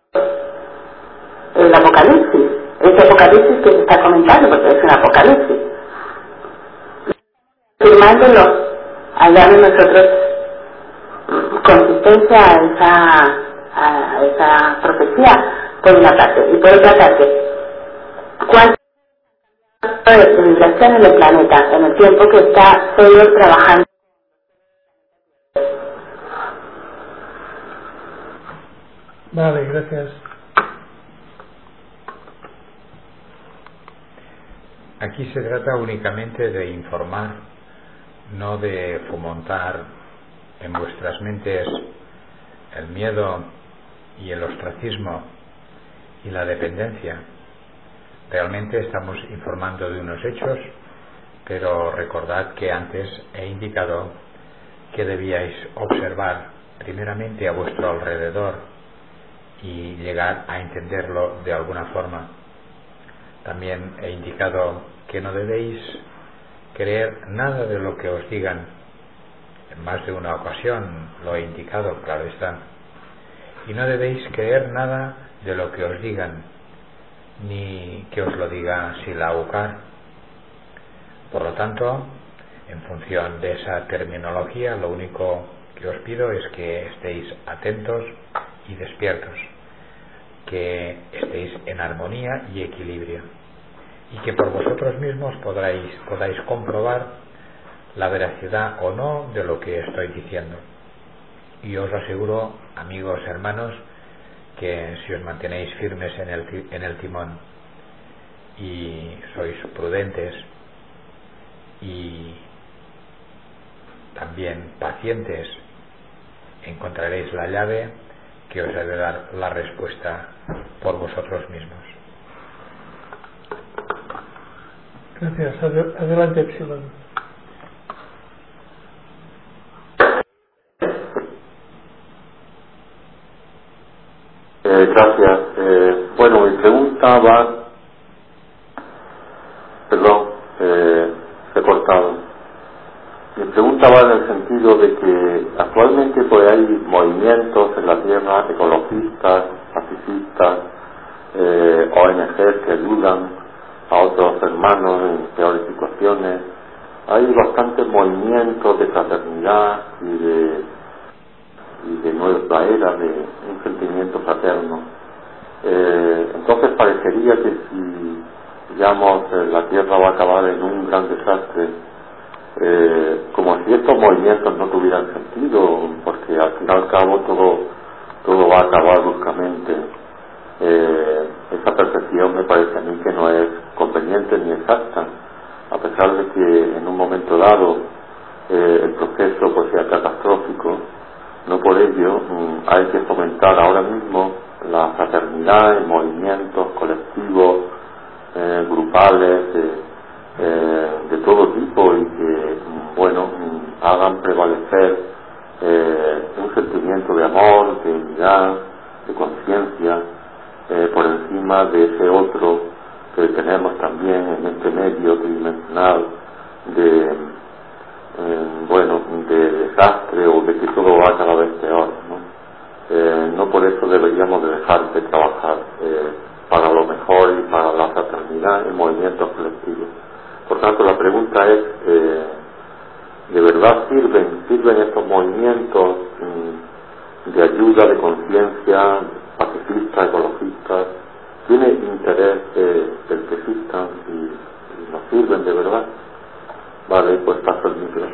el apocalipsis, ese apocalipsis que se está comentando, porque es un apocalipsis, firmándolo, al darle nosotros consistencia a esa, a esa profecía, por una parte, y por otra parte, ¿cuánto de vibración en el planeta, en el tiempo que está Señor trabajando? Vale, gracias. Aquí se trata únicamente de informar, no de fomentar en vuestras mentes el miedo y el ostracismo y la dependencia. Realmente estamos informando de unos hechos, pero recordad que antes he indicado que debíais observar primeramente a vuestro alrededor y llegar a entenderlo de alguna forma. También he indicado que no debéis creer nada de lo que os digan. En más de una ocasión lo he indicado, claro está. Y no debéis creer nada de lo que os digan, ni que os lo diga Silaucar. Por lo tanto, en función de esa terminología, lo único que os pido es que estéis atentos y despiertos, que estéis en armonía y equilibrio, y que por vosotros mismos podáis, podáis comprobar la veracidad o no de lo que estoy diciendo. Y os aseguro, amigos, hermanos, que si os mantenéis firmes en el, en el timón y sois prudentes y también pacientes, encontraréis la llave que os ha de dar la respuesta por vosotros mismos. Gracias. Adelante, Epsilon. Eh, gracias. Eh, bueno, mi pregunta va... Perdón, eh, se ha cortado. Mi pregunta va en el sentido de que actualmente pues hay movimientos en la Tierra, ecologistas, pacifistas, eh, O N Ges que ayudan a otros hermanos en peores situaciones. Hay bastantes movimientos de fraternidad y de, y de nueva era, de un sentimiento fraterno. Eh, entonces parecería que si, digamos, la Tierra va a acabar en un gran desastre, eh, como si estos movimientos no tuvieran sentido, porque al fin y al cabo todo, todo va a acabar bruscamente. Eh, esa percepción me parece a mí que no es conveniente ni exacta, a pesar de que en un momento dado eh, el proceso pues sea catastrófico. No por ello mm, hay que fomentar ahora mismo la fraternidad en movimientos colectivos, eh, grupales, eh, eh, de todo tipo, y que mm, bueno mm, hagan prevalecer eh, un sentimiento de amor, de unidad, de conciencia, eh, por encima de ese otro que tenemos también en este medio tridimensional de eh, bueno de desastre, o de que todo va cada vez peor, ¿no? Eh, no por eso deberíamos de dejar de trabajar eh, para lo mejor y para la fraternidad en movimientos colectivos. Por tanto, la pregunta es, eh, ¿de verdad sirven sirven estos movimientos mm, de ayuda, de conciencia, pacifistas, ecologistas? ¿Tiene interés eh, el que existan y, y nos sirven de verdad? Vale, pues paso el micro.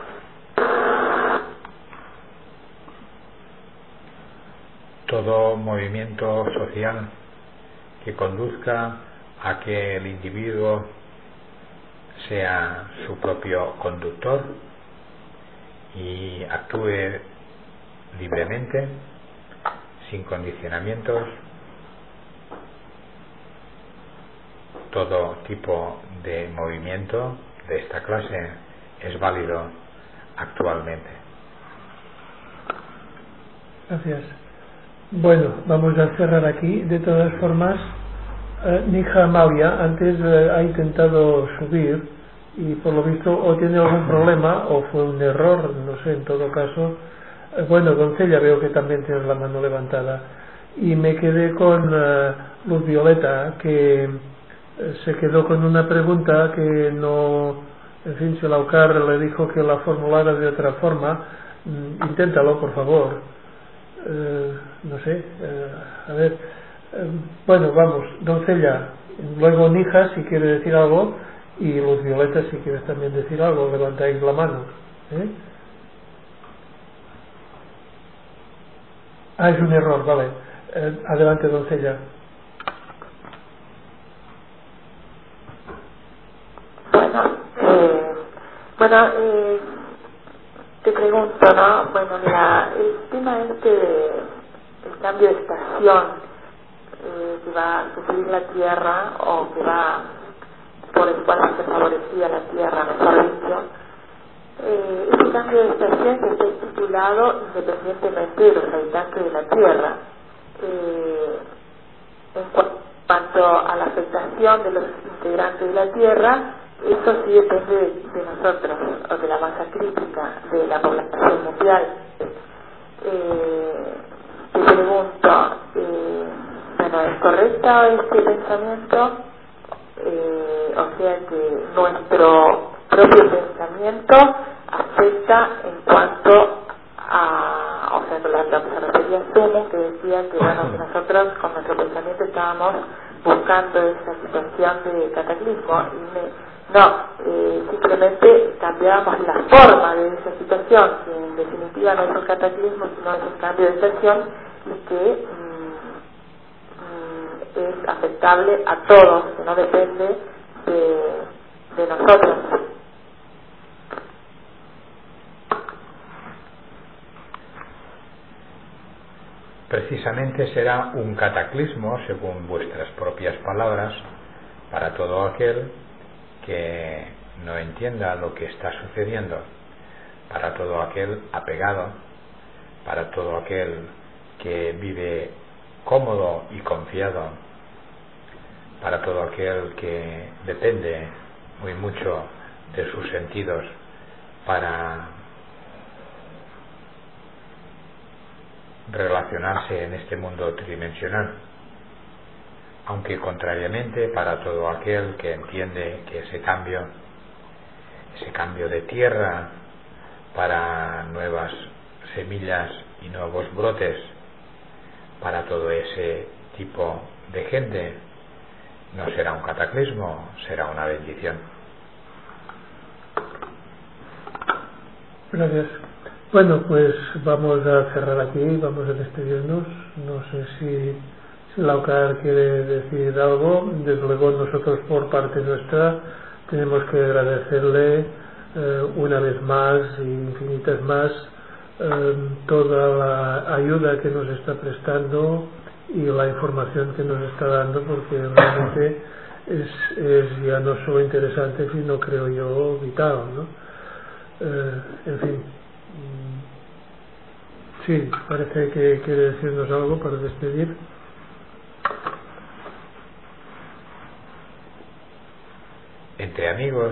Todo movimiento social que conduzca a que el individuo sea su propio conductor y actúe libremente, sin condicionamientos, todo tipo de movimiento de esta clase es válido actualmente. Gracias. Bueno, vamos a cerrar aquí. De todas formas, eh, Nija Mauya antes eh, ha intentado subir y por lo visto o tiene algún problema o fue un error, no sé, en todo caso Eh, bueno, Doncella, veo que también tienes la mano levantada. Y me quedé con uh, Luz Violeta, que eh, se quedó con una pregunta que no, en fin, si Laucar le dijo que la formulara de otra forma. Mm, inténtalo, por favor. Eh, no sé, eh, a ver. Eh, bueno, vamos, Doncella, luego Nija si quiere decir algo, y Luz Violeta si quieres también decir algo, levantáis la mano. ¿eh? Ah, es un error, vale. Eh, adelante, Doncella. Bueno, eh, bueno eh, te pregunto, ¿no? Bueno, mira, el tema este de el cambio de estación eh, que va a sufrir la Tierra, o que va, por el cual se favorecía la Tierra, mejor dicho, eh, ese cambio de estación que está estipulado independientemente de los habitantes de la Tierra. Eh, en cuanto a la afectación de los integrantes de la Tierra, eso sí depende de, de nosotros, o de la masa crítica de la población mundial. Eh, te pregunto, eh, bueno, ¿es correcto este pensamiento? Eh, o sea que nuestro propio pensamiento afecta en cuanto a, o sea, la, la que se refería a Sumo, que decía que bueno, que nosotros con nuestro pensamiento estábamos buscando esa situación de cataclismo, y me, no, eh, simplemente cambiábamos la forma de esa situación, que en definitiva no es un cataclismo, sino es un cambio de estación, y que mmm, mmm, es aceptable a todos, que no depende de, de nosotros. Precisamente será un cataclismo, según vuestras propias palabras, para todo aquel que no entienda lo que está sucediendo, para todo aquel apegado, para todo aquel que vive cómodo y confiado, para todo aquel que depende muy mucho de sus sentidos para relacionarse en este mundo tridimensional, aunque contrariamente para todo aquel que entiende que ese cambio, ese cambio de tierra para nuevas semillas y nuevos brotes, para todo ese tipo de gente, no será un cataclismo, será una bendición. Gracias. Bueno, pues vamos a cerrar aquí, vamos a despedirnos. No sé si, si Laucar quiere decir algo. Desde luego nosotros por parte nuestra tenemos que agradecerle eh, una vez más y infinitas más eh, toda la ayuda que nos está prestando y la información que nos está dando, porque realmente es, es ya no solo interesante, sino creo yo vital, ¿no? Eh, en fin. Sí, parece que quiere decirnos algo para despedir. Entre amigos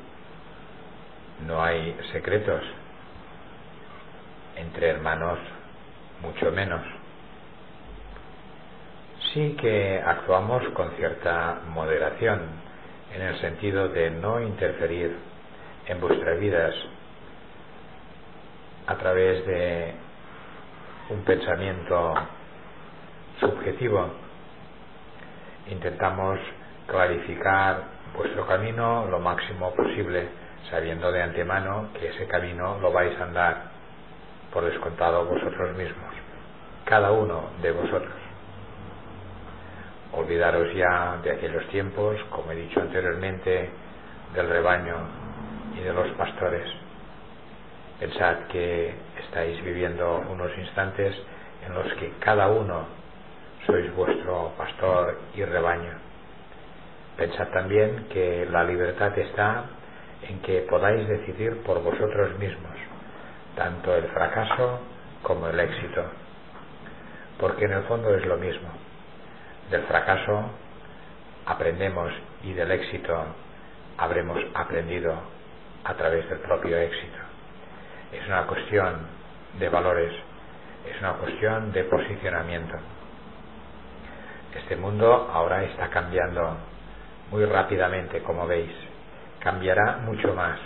no hay secretos, entre hermanos mucho menos. Sí que actuamos con cierta moderación, en el sentido de no interferir en vuestras vidas a través de un pensamiento subjetivo. Intentamos clarificar vuestro camino lo máximo posible, sabiendo de antemano que ese camino lo vais a andar por descontado vosotros mismos, cada uno de vosotros. Olvidaros ya de aquellos tiempos, como he dicho anteriormente, del rebaño y de los pastores. Pensad que estáis viviendo unos instantes en los que cada uno sois vuestro pastor y rebaño. Pensad también que la libertad está en que podáis decidir por vosotros mismos, tanto el fracaso como el éxito, porque en el fondo es lo mismo. Del fracaso aprendemos y del éxito habremos aprendido a través del propio éxito. Es una cuestión de valores, es una cuestión de posicionamiento. Este mundo ahora está cambiando muy rápidamente, como veis, cambiará mucho más,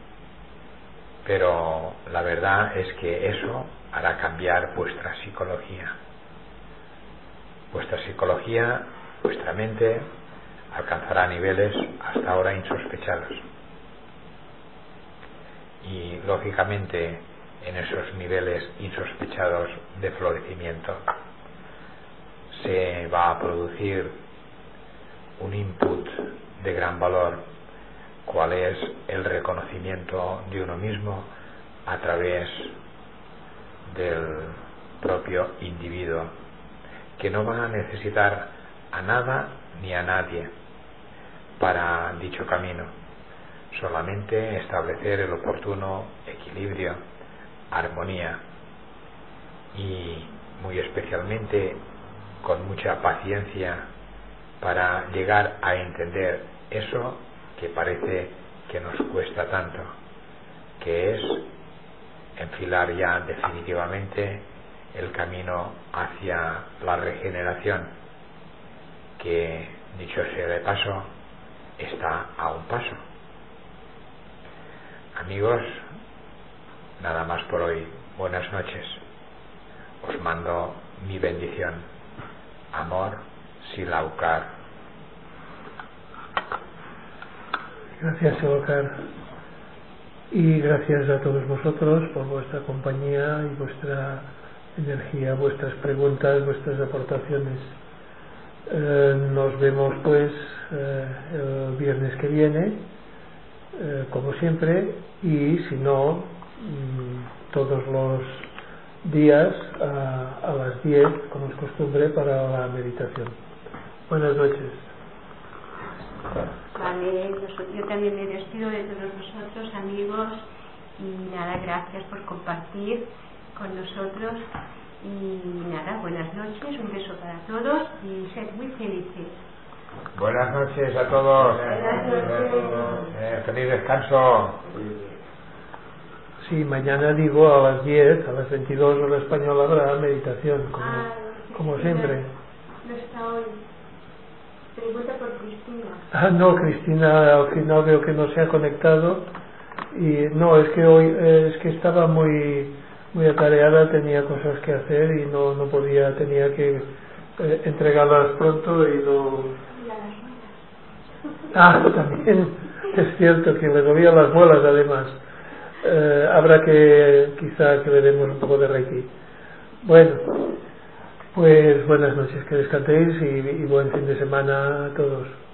pero la verdad es que eso hará cambiar vuestra psicología. Vuestra psicología, vuestra mente, alcanzará niveles hasta ahora insospechados. Y lógicamente en esos niveles insospechados de florecimiento se va a producir un input de gran valor, cual es el reconocimiento de uno mismo a través del propio individuo, que no va a necesitar a nada ni a nadie para dicho camino, solamente establecer el oportuno equilibrio, armonía y muy especialmente con mucha paciencia para llegar a entender eso que parece que nos cuesta tanto, que es enfilar ya definitivamente el camino hacia la regeneración, que, dicho sea de paso, está a un paso. Amigos, nada más por hoy. Buenas noches. Os mando mi bendición. Amor, Silaukar. Gracias, Silaukar. Y gracias a todos vosotros por vuestra compañía y vuestra energía, vuestras preguntas, vuestras aportaciones. Eh, nos vemos pues eh, el viernes que viene, eh, como siempre, y si no, mmm, todos los días a, a las diez, como es costumbre, para la meditación. Buenas noches. Vale, yo también me despido de todos vosotros, amigos, y nada, gracias por compartir con nosotros. Y nada, buenas noches, un beso para todos y sed muy felices. Buenas noches a todos. Buenas noches. Eh, feliz descanso. Sí, mañana digo a las diez, a las veintidós hora española habrá meditación, como, ah, como siempre. No está hoy. Pregunta por Cristina. Ah, no, Cristina al final veo que no se ha conectado. Y no, es que hoy eh, es que estaba muy muy atareada, tenía cosas que hacer y no, no podía, tenía que eh, entregarlas pronto y no... Ah, también es cierto que le dolían las muelas además. Eh, habrá que quizá que le demos un poco de reiki. Bueno, pues buenas noches, que descanséis y, y buen fin de semana a todos.